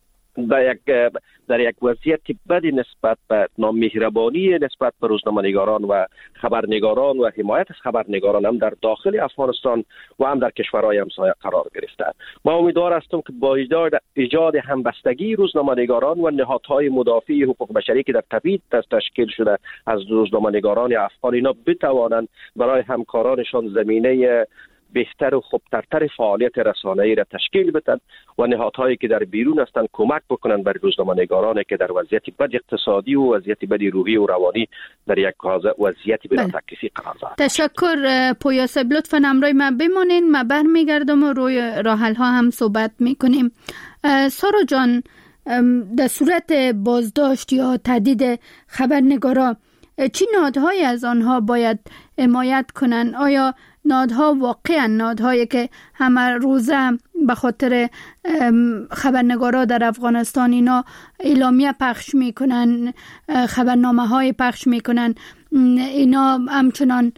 در یک وضعیت بدی نسبت به نامهربانی نسبت به روزنامه‌نگاران و خبرنگاران و حمایت از خبرنگاران هم در داخل افغانستان و هم در کشورهای همسایه قرار گرفته. ما امیدوار هستم که با ایجاد همبستگی روزنامه‌نگاران و نهادهای مدافع حقوق بشری که در تبعید تشکیل شده از روزنامه‌نگاران افغان، اینا بتوانند برای همکارانشان زمینه بهتر و خوبتر فعالیت رسانه‌ای را تشکیل بدن و نهادهایی که در بیرون هستند کمک بکنند برای روزنامه‌نگارانی که در وضعیت بد اقتصادی و وضعیت بد روحی و روانی در یک وضعیت بلا تکلیفی قرار دارند. تشکر پویا صاحب، لطفاً همراه ما بمانین. ما برمیگردم و روی راه‌حل‌ها هم صحبت می‌کنیم. سارا جان، در صورت بازداشت یا تهدید خبرنگارا چی نهادهایی از آنها باید حمایت کنند؟ آیا نهادها واقعا نهادهایی که همه روزه به خاطر خبرنگارا در افغانستان اینا اعلامیه پخش میکنن، خبرنامه های پخش میکنن، اینا همچنان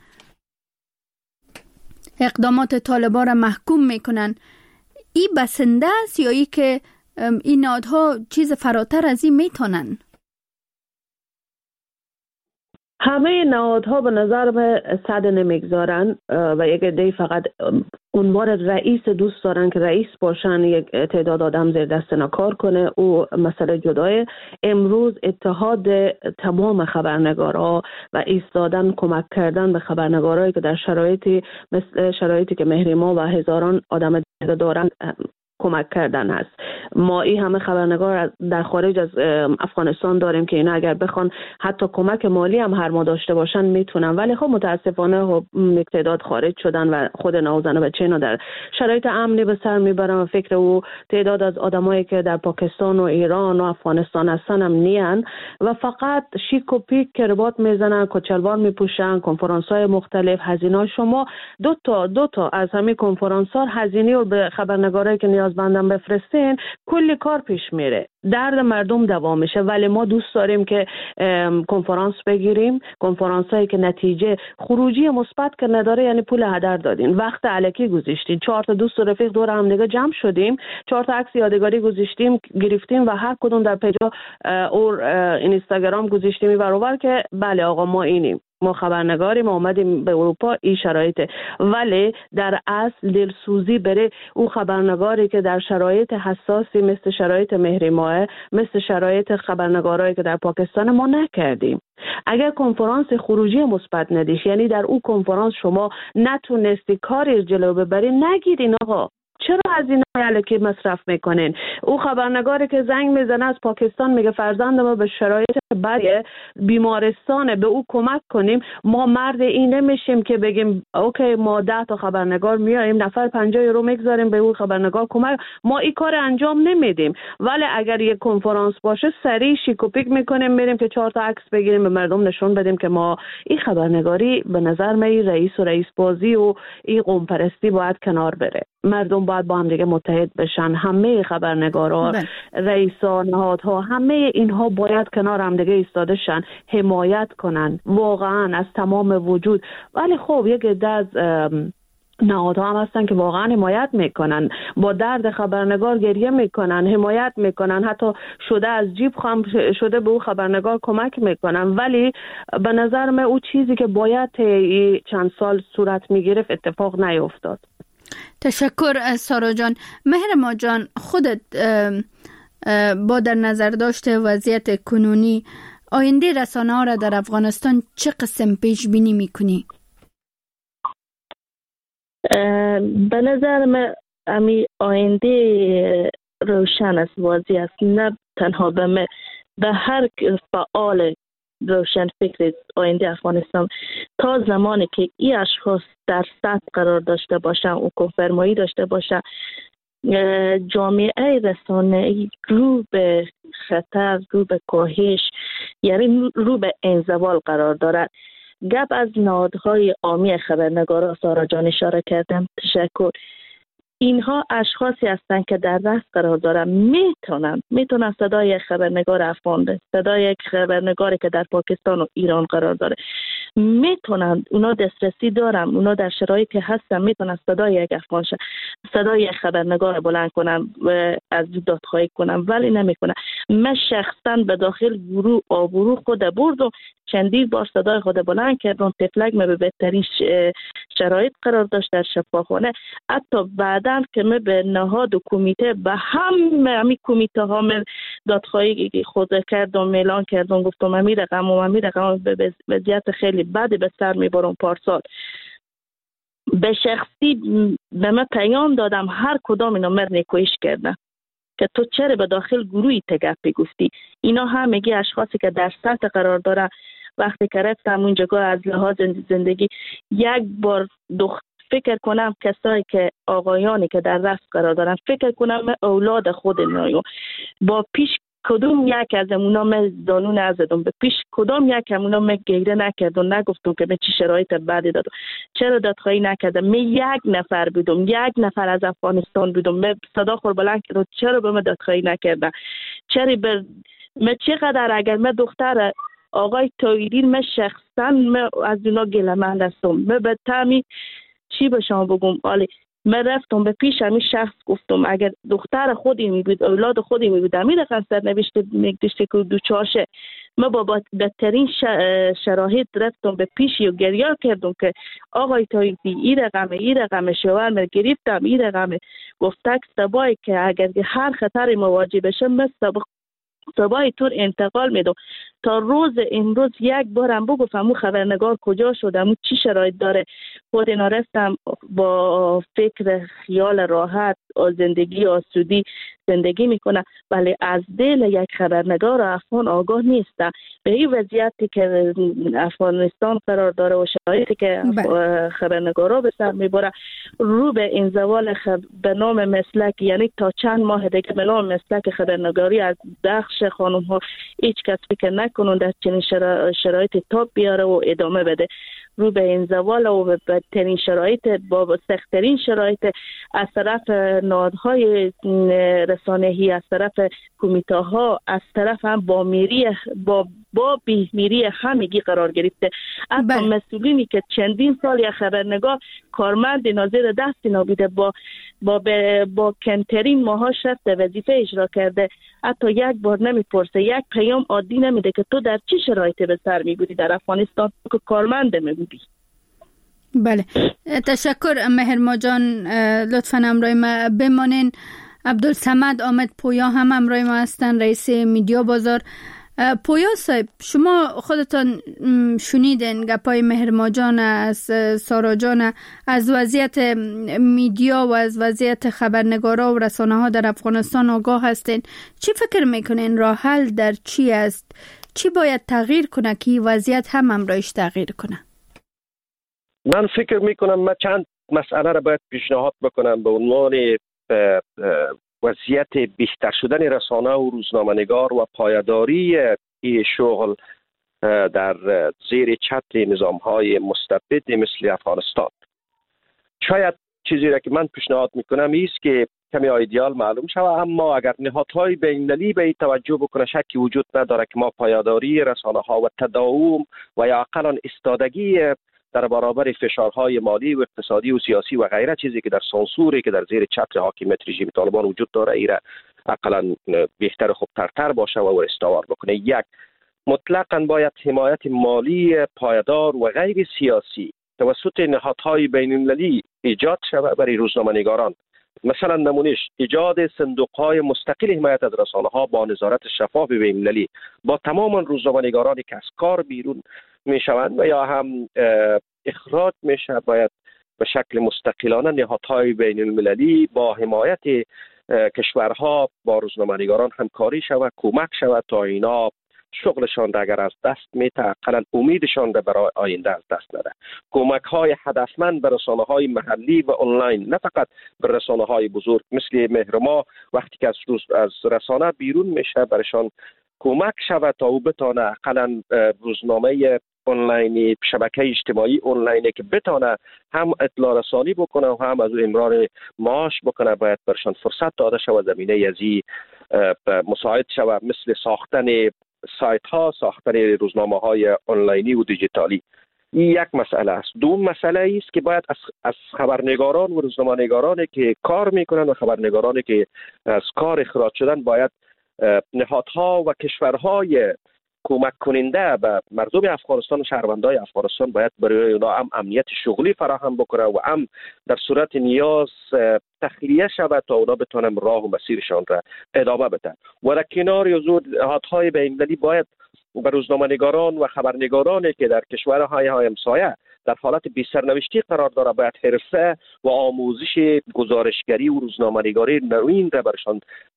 اقدامات طالبان را محکوم میکنن، این بسنده است یا ای که این نهادها چیز فراتر از این میتونن؟ همه نهادها به نظر من صد نمیگذارن و یک عده فقط عنوان رئیس دوست دارن که رئیس باشن، یک تعداد آدم زیر دست کار کنه. او مسئله جدای. امروز اتحاد تمام خبرنگارا و ایستادن کمک کردن به خبرنگارایی که در شرایطی که مهریما و هزاران آدم دارن کمک کردن هست. ما این همه خبرنگار در خارج از افغانستان داریم که اینا اگر بخوان حتی کمک مالی هم هر ما داشته باشن میتونن، ولی خب متاسفانه یک تعداد خارج شدن و خود نوزن و بچه اینا در شرایط امنی به سر میبرن و فکر او تعداد از آدمایی که در پاکستان و ایران و افغانستان هستن هم نیان و فقط شیک و پیک کربات میزنن، کچلوار میپوشن، کنفرانس های مختلف. هزینه شما دو تا از همین کنفرانس ها هزینه رو به خبرنگارایی که نیاز بندم بفرستین، کلی کار پیش میره، درد مردم دوام میشه. ولی ما دوست داریم که کنفرانس بگیریم، کنفرانس هایی که نتیجه خروجی مثبت که نداره، یعنی پول هدر دادین، وقت الکی گذاشتین، 4 تا دوست و رفیق دور هم دیگه جمع شدیم، 4 تا عکس یادگاری گذاشتیم گرفتیم و هر کدوم در پیجا اور اینستاگرام گذاشتیم برابر که بله آقا ما اینیم، ما خبرنگاریم، ما اومدیم به اروپا، این شرایطه. ولی در اصل دلسوزی بره او خبرنگاری که در شرایط حساسی مثل شرایط مهریماه، مثل شرایط خبرنگارایی که در پاکستان ما نکردیم. اگر کنفرانس خروجی مثبت ندیش، یعنی در او کنفرانس شما نتونستی کاری جلو ببری، نگیرین آقا. چرا از این الکی مصرف میکنین؟ او خبرنگاری که زنگ میزنه از پاکستان میگه فرزند ما به شرایط بد بیمارستانه، به او کمک کنیم. ما مرد این نمیشیم که بگیم اوکی ما 10 تا خبرنگار میاریم، نفر 50 یورو میگذاریم به او خبرنگار کمک. ما این کار انجام نمیدیم. ولی اگر یک کنفرانس باشه سریع شیک و پیک میکنیم، میریم که 4 تا عکس بگیریم به مردم نشون بدیم که ما این خبرنگاری. به نظر من رئیس و رئیس بازی و این قوم پرستی باید کنار بره. مردم باید با هم دیگه متحد بشن. همه خبرنگارا، رئیسان نهادها، همه اینها باید کنار هم همدیگه ایستادشن حمایت کنن واقعا از تمام وجود. ولی خب یک عده از نهادها هم هستن که واقعا حمایت میکنن، با درد خبرنگار گریه میکنن، حمایت میکنن، حتی شده از جیب هم شده به او خبرنگار کمک میکنن. ولی به نظر من او چیزی که باید چند سال صورت میگرفت اتفاق نیفتاد. تشکر سارا جان. مهرما جان، خودت با در نظر داشته وضعیت کنونی آینده رسانه ها را در افغانستان چه قسم پیش بینی میکنی؟ به نظر من امی آینده روشن است، واضح است. نه تنها به هر فعال روشن فکر آینده افغانستان، تا زمانی که این اشخاص در سطح قرار داشته باشن و کنفرمایی داشته باشن، جامعه رسانه‌ای رو به خطر، رو به کاهش، یعنی رو به انزوال قرار دارد. گپ از نهادهای عامی خبرنگارا سارا جان اشاره کردم، تشکر. اینها اشخاصی هستند که در رأس قرار دارن، میتونن صدای خبرنگار افغان، صدای یک خبرنگاری که در پاکستان و ایران قرار داره، میتونن، اونا دسترسی دارن، اونا در شرایطی هستن میتونن صدای یک افغان، صدای خبرنگار بلند کنن و از دادخواهی کنن، ولی نمیکنن. من شخصا به داخل گروه آبرو خود بردم، چندین بار صدای خود بلند کردم، تفلک به بهترین شرایط قرار داشت در شفاخانه. حتی بعداً که من به نهاد و کمیته، به همه کمیته ها من دادخواهی خود کردم، اعلان کردم، گفتم امی رقم به وضعیت خیلی بدی به سر میبرم پارسال. به شخصی به من پیام دادم، هر کدام اینا مر نیکویش کردن که تو چرا به داخل گروهی تگپی گفتی. اینا همگی اشخاصی که در سطح قرار داره. وقتی که رفتم اونجا از لحاظ زندگی یک بار فکر کنم کسایی که آقایانی که در رأس قرار دارن، فکر کنم اولاد خود نایو با پیش کدوم یک از اونا من زانو نزدم، به پیش کدوم یک اونا من گیره نکردم، نگفتم که من چی شرایط بعدی دادم، چرا دادخواهی نکردم. من یک نفر بودم، یک نفر از افغانستان بودم، من صدا خور بلند کردم چرا به من دادخواهی نکردم، چرا من چقدر، اگر من دختر آقای تویدین، من شخصا از اونا گله‌مند هستم. من به تمی چی به شما بگم، آلی من رفتم به پیش همین شخص گفتم اگر دختر خودی می بود، اولاد خودی می بود، امیر قصر نوشته میگدشته که دوچاشه، من با بدترین شرایط رفتم به پیشی و گریه کردم که آقای تاییدی این رقم شوهر من گرفتم، این رقم گفته سبایی که اگر هر خطر مواجه بشه من سبای طور انتقال میدم. تا روز امروز یک بارم بگفتم اون خبرنگار کجا شده، اون چی شرایط داره. خود اینا رفتم با فکر خیال راحت و زندگی آسودی زندگی میکنه، ولی از دل یک خبرنگار افغان آگاه نیسته به این وضعیتی که افغانستان قرار داره و شرایطی که خبرنگارا به سر میبره، رو به انزوال به نام مسلک، یعنی تا چند ماه دیگه به نام مسلک خبرنگاری از بخش خانم ها هیچ کس فکر نکنون در چنین شرایط تاب بیاره و ادامه بده. رو به انزوال و به بدترین شرایط، با سخت‌ترین شرایط از طرف نهادهای رسانه‌ای، از طرف کمیته ها، از طرف هم با بی‌میری همگی قرار گرفته. حتی مسئولینی که چندین سال یا خبرنگار کارمند ناظر دست نبوده، با کمترین معاش رفته وظیفه اجرا کرده، حتی یک بار نمیپرسه، یک پیام عادی نمیده که تو در چه شرایطی به سر میبری در افغانستان که کارمند میبودی. بله، تشکر مهرما جان. لطفاً همراه ما بمانین. عبدالصمد آمد پویا هم همراه ما هستن، رئیس میدیا بازار. پویا صاحب، شما خودتان شنیدین گپای مهرما جان از سارا جان از وضعیت میدیا و از وضعیت خبرنگارا و رسانه ها در افغانستان آگاه هستین. چی فکر میکنین راه حل در چی است؟ چی باید تغییر کنه که وضعیت هم امرایش تغییر کنه؟ من فکر میکنم من چند مسئله را باید پیشنهاد بکنم به عنوان وضعیت بهتر شدن رسانه و روزنامه‌نگار و پایداری این شغل در زیر چتر نظام‌های مستبد مثل افغانستان. شاید چیزی را که من پیشنهاد میکنم است که کمی ایدئال معلوم شود، اما اگر نهادهای بین‌المللی به این توجه بکنه شکی وجود نداره که ما پایداری رسانه‌ها و تداوم و یا اقلا ایستادگی در برابر فشارهای مالی و اقتصادی و سیاسی و غیره چیزی که در سانسوری که در زیر چتر حاکمیت رژیم طالبان وجود داره ایره اقلا بهتر و خوبترتر باشه و استوار بکنه. یک، مطلقاً باید حمایت مالی پایدار و غیر سیاسی توسط نهادهای بین‌المللی ایجاد شود برای روزنامه‌نگاران. مثلا نمونهش ایجاد صندوق‌های مستقل حمایت از رسانه‌ها با نظارت شفاف بین‌المللی با تمام روزنامه‌نگارانی که از کار بیرون میشوند و یا هم اخراج میشه، باید به شکل مستقلانه نهادهای بین‌المللی با حمایت کشورها با روزنامه‌نگاران همکاری شود، کمک شود تا اینا شغلشان را اگر از دست میته اقلا امیدشان را برای آینده از دست نده. کمک های هدفمند به رسانه های محلی و آنلاین، نه فقط به رسانه های بزرگ مثل مهرما وقتی که از رسانه بیرون میشه برشان کمک شود تا او بتانه اقلا روزنامه آنلاینی، شبکه اجتماعی آنلاینی که بتانه هم اطلاع رسانی بکنه و هم از او امرار معاش بکنه، باید برشان فرصت داده شود زمینه ازی مساعد شود، مثل ساختن سایت ها، ساختن روزنامه های آنلاینی و دیجیتالی. این یک مسئله است. دوم مسئله است که باید از خبرنگاران و روزنامه‌نگارانی که کار میکنن و خبرنگارانی که از کار اخراج شدن باید نهادها و کشورهای کمک کننده به مردم افغانستان و شهروندان افغانستان باید برای اونا هم امنیت شغلی فراهم بکنه و هم در صورت نیاز تخلیه شود تا اونا بتونن راه و مسیرشان را ادامه بدن. و در کنار نهادهای بین‌المللی باید به روزنامه‌نگاران و خبرنگارانی که در کشورهای همسایه در حالت بی‌سرنوشتی قرار داره باید حرفه و آموزش گزارشگری و روزنامه‌نگاری نوین را برشان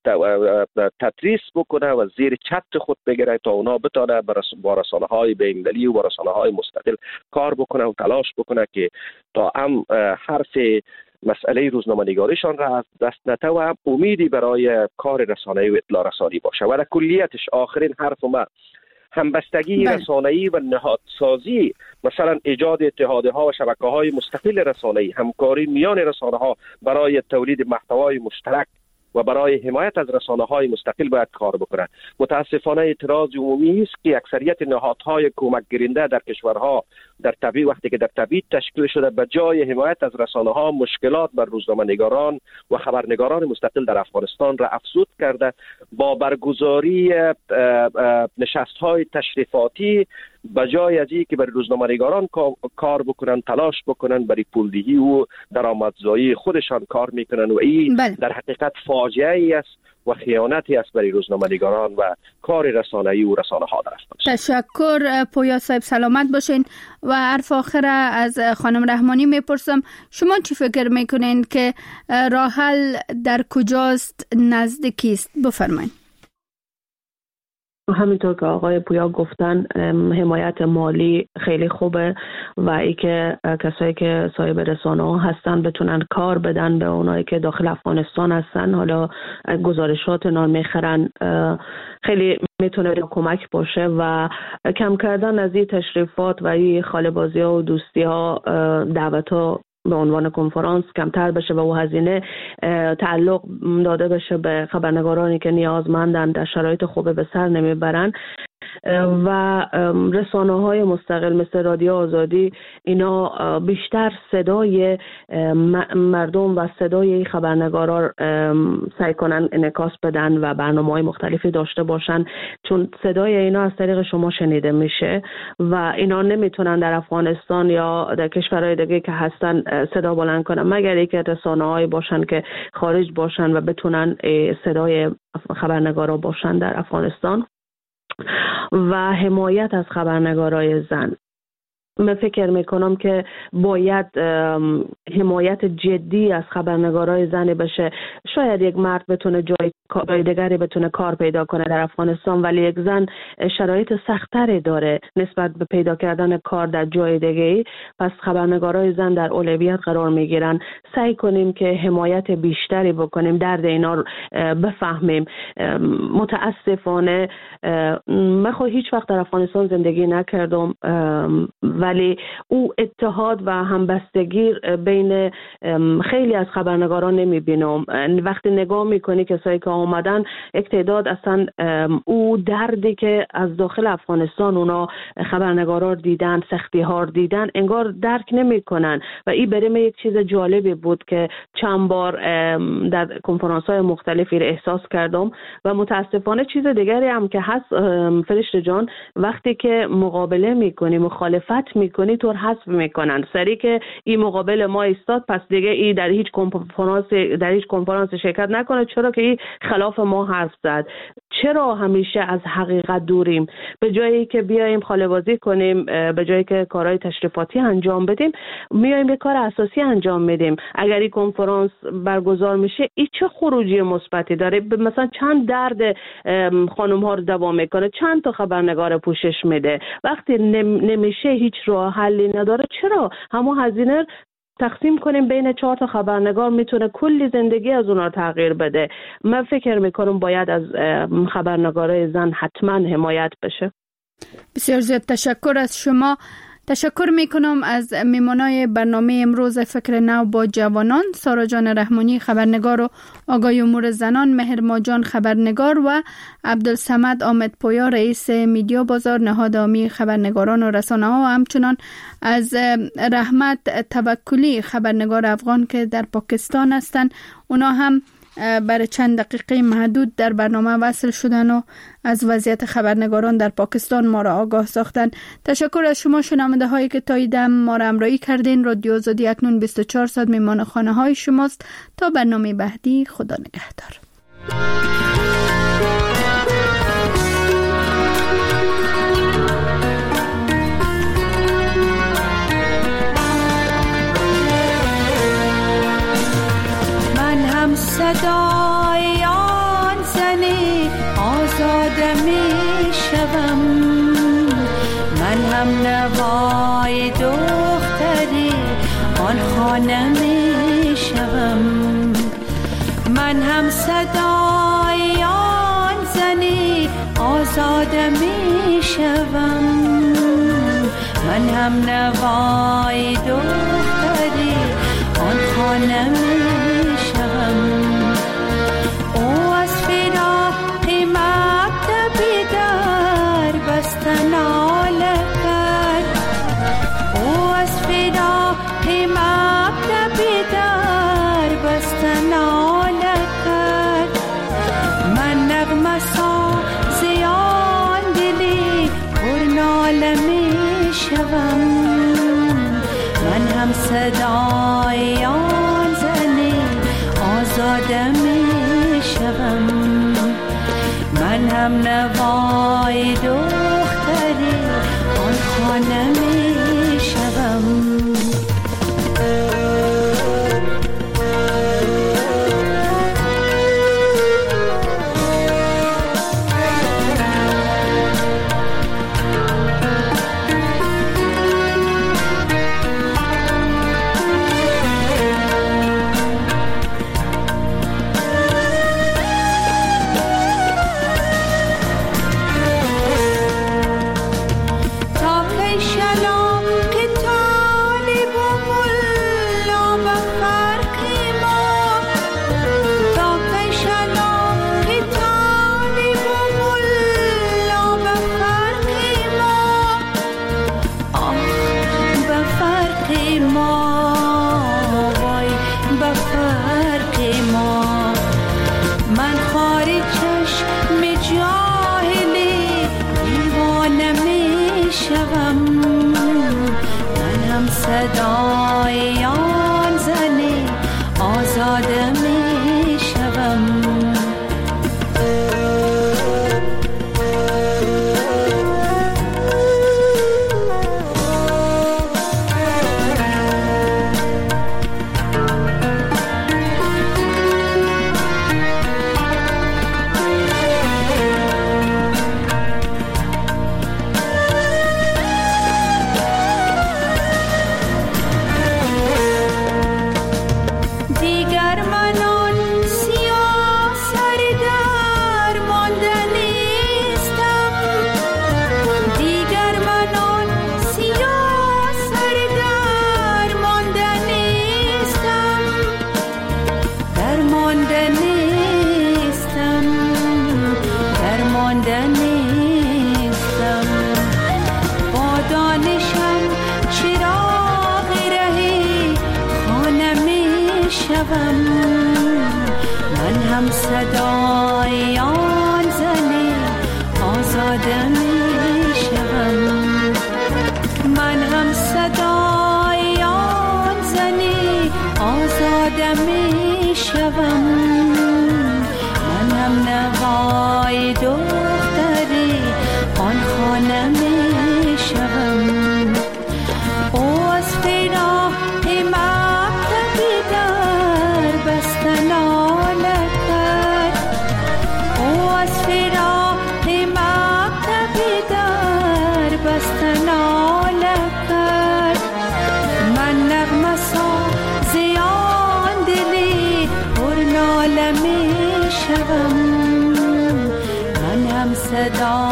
تدریس بکنه و زیر چتر خود بگیره تا اونا بتونه با رسانه‌های بین‌المللی و با رسانه‌های مستقل کار بکنه و تلاش بکنه که تا هم حرف مسئله روزنامه‌نگاریشان را از دست نده و امیدی برای کار رسانه‌ای و اطلاع رسانی باشه. و در کلیتش آخرین حرف ما همبستگی رسانه‌ای و نهادسازی، مثلا ایجاد اتحادها و شبکه‌های مستقل رسانه‌ای، همکاری میان رسانه‌ها برای تولید محتوای مشترک و برای حمایت از رسانه‌های مستقل باید کار بکنند. متاسفانه اعتراض عمومی است که اکثریت نهادهای کمک گیرنده در کشورها در طبیع وقتی که در طبیع تشکیل شده به جای حمایت از رسانه‌ها مشکلات بر روزنامه‌نگاران و خبرنگاران مستقل در افغانستان را افزود کرده با برگزاری نشست‌های تشریفاتی به جای از اینکه برای روزنامه‌نگاران کار بکنن، تلاش بکنن برای پولدهی و درآمدزایی خودشان کار میکنن و این در حقیقت فاجعه ای است و خیانتی است برای روزنامه‌نگاران و کار رسانه‌ای و رسانه‌ها در افغانستان. تشکر پویا صاحب، سلامت باشین. و حرف آخر از خانم رحمانی میپرسم، شما چی فکر میکنین که راه حل در کجاست، نزدیکی است؟ بفرمایید. همینطور که آقای پویا گفتن حمایت مالی خیلی خوبه و ای که کسایی که صاحب رسانه ها هستن بتونن کار بدن به اونایی که داخل افغانستان هستن، حالا گزارشات اینا میخرن، خیلی میتونه کمک باشه و کم کردن از این تشریفات و این خاله‌بازی ها و دوستی ها، دعوت ها به عنوان کنفرانس کمتر بشه و او هزینه تعلق داده بشه به خبرنگارانی که نیازمندن، در شرایط خوبه به سر نمیبرن. و رسانه‌های مستقل مثل رادیو آزادی اینا بیشتر صدای مردم و صدای خبرنگارا سعی کنن انعکاس بدن و برنامه‌های مختلفی داشته باشن، چون صدای اینا از طریق شما شنیده میشه و اینا نمیتونن در افغانستان یا در کشورهای دیگه که هستن صدا بلند کنن مگر اینکه رسانه‌های باشن که خارج باشن و بتونن صدای خبرنگارا باشن در افغانستان. و حمایت از خبرنگارای زن، من فکر میکنم که باید حمایت جدی از خبرنگارای زن بشه. شاید یک مرد بتونه جای جای دیگری بتونه کار پیدا کنه در افغانستان، ولی یک زن شرایط سخت‌تری داره نسبت به پیدا کردن کار در جای دیگه، پس خبرنگارای زن در اولویت قرار میگیرن. سعی کنیم که حمایت بیشتری بکنیم، درد اینا رو بفهمیم. متاسفانه من هیچ وقت در افغانستان زندگی نکردم، ولی او اتحاد و همبستگی بین خیلی از خبرنگاران نمیبینم. وقتی نگاه میکنی کسایی که آمدن، یک تعداد اصلا او دردی که از داخل افغانستان اونا خبرنگارا دیدن، سختی ها دیدن، انگار درک نمیکنن. و این برای من یک چیز جالبی بود که چند بار در کنفرانس های مختلفی رو احساس کردم. و متاسفانه چیز دیگری هم که هست فرشته جان، وقتی که مقابله میکنی، مخالفت میکنی، طور حذف میکنن. سری که این مقابل ما ایستاد، پس دیگه این در هیچ کنفرانس شرکت نکنه، چرا که این خلاف ما حرف زد. چرا همیشه از حقیقت دوریم؟ به جایی که بیایم خاله‌بازی کنیم، به جایی که کارهای تشریفاتی انجام بدیم، میایم یک کار اساسی انجام میدیم. اگر این کنفرانس برگزار میشه، این چه خروجی مثبتی داره؟ مثلا چند درد خانم ها رو دوا میکنه، چند تا خبرنگار پوشش میده. وقتی نمیشه، هیچ راه حلی نداره، چرا همون هزینه تقسیم کنیم بین 4 تا خبرنگار، میتونه کلی زندگی از اونا تغییر بده. من فکر میکنم باید از خبرنگارای زن حتما حمایت بشه. بسیار زیاد تشکر از شما. تشکر میکنم از میمانای برنامه امروز فکر نو با جوانان، سارا جان رحمانی خبرنگار و آگاهی امور زنان، مهر ماجان خبرنگار و عبدالصمد آمد پویا رئیس میدیا بازار نهاد عامی خبرنگاران و رسانه ها، و همچنان از رحمت توکلی خبرنگار افغان که در پاکستان هستند. اونا هم برای چند دقیقه محدود در برنامه وصل شدن و از وضعیت خبرنگاران در پاکستان ما را آگاه ساختن. تشکر از شما شنونده هایی که تا این دم ما را همراهی کردین. رادیو آزادی اکنون 24 ساعت میمان خانه های شماست. تا برنامه بعدی، خدا نگهدار. صدای آن زنی آزاده می شوم، من هم نوای دختری آن خانه می شوم. من هم صدای آن زنی آزاده می شوم، من هم نوای دختری آن خانه می شوم. او از فراق مکتبی در بستن ناله کرد، او از فراق مکتبی در بستن ناله کرد. من نغمه سازی آن دلی پر ناله می شوم، من هم صدای آن زنی آزاده می شوم، من هم نوای دختری آن خانه می شوم. صدای آن زنی آزاده می شوم. شوم. من هم صدای آن زن آزاده می شوم. من هم صدای آن زن آزاده می شوم. من هم نوای دختری آن خانه می شوم. او از فراق مکتبی در بستن آلت کرد. او از فراق مکتبی در بستن آلت کرد. من نغمه سازی آن دلی پر ناله می شوم. من هم صدا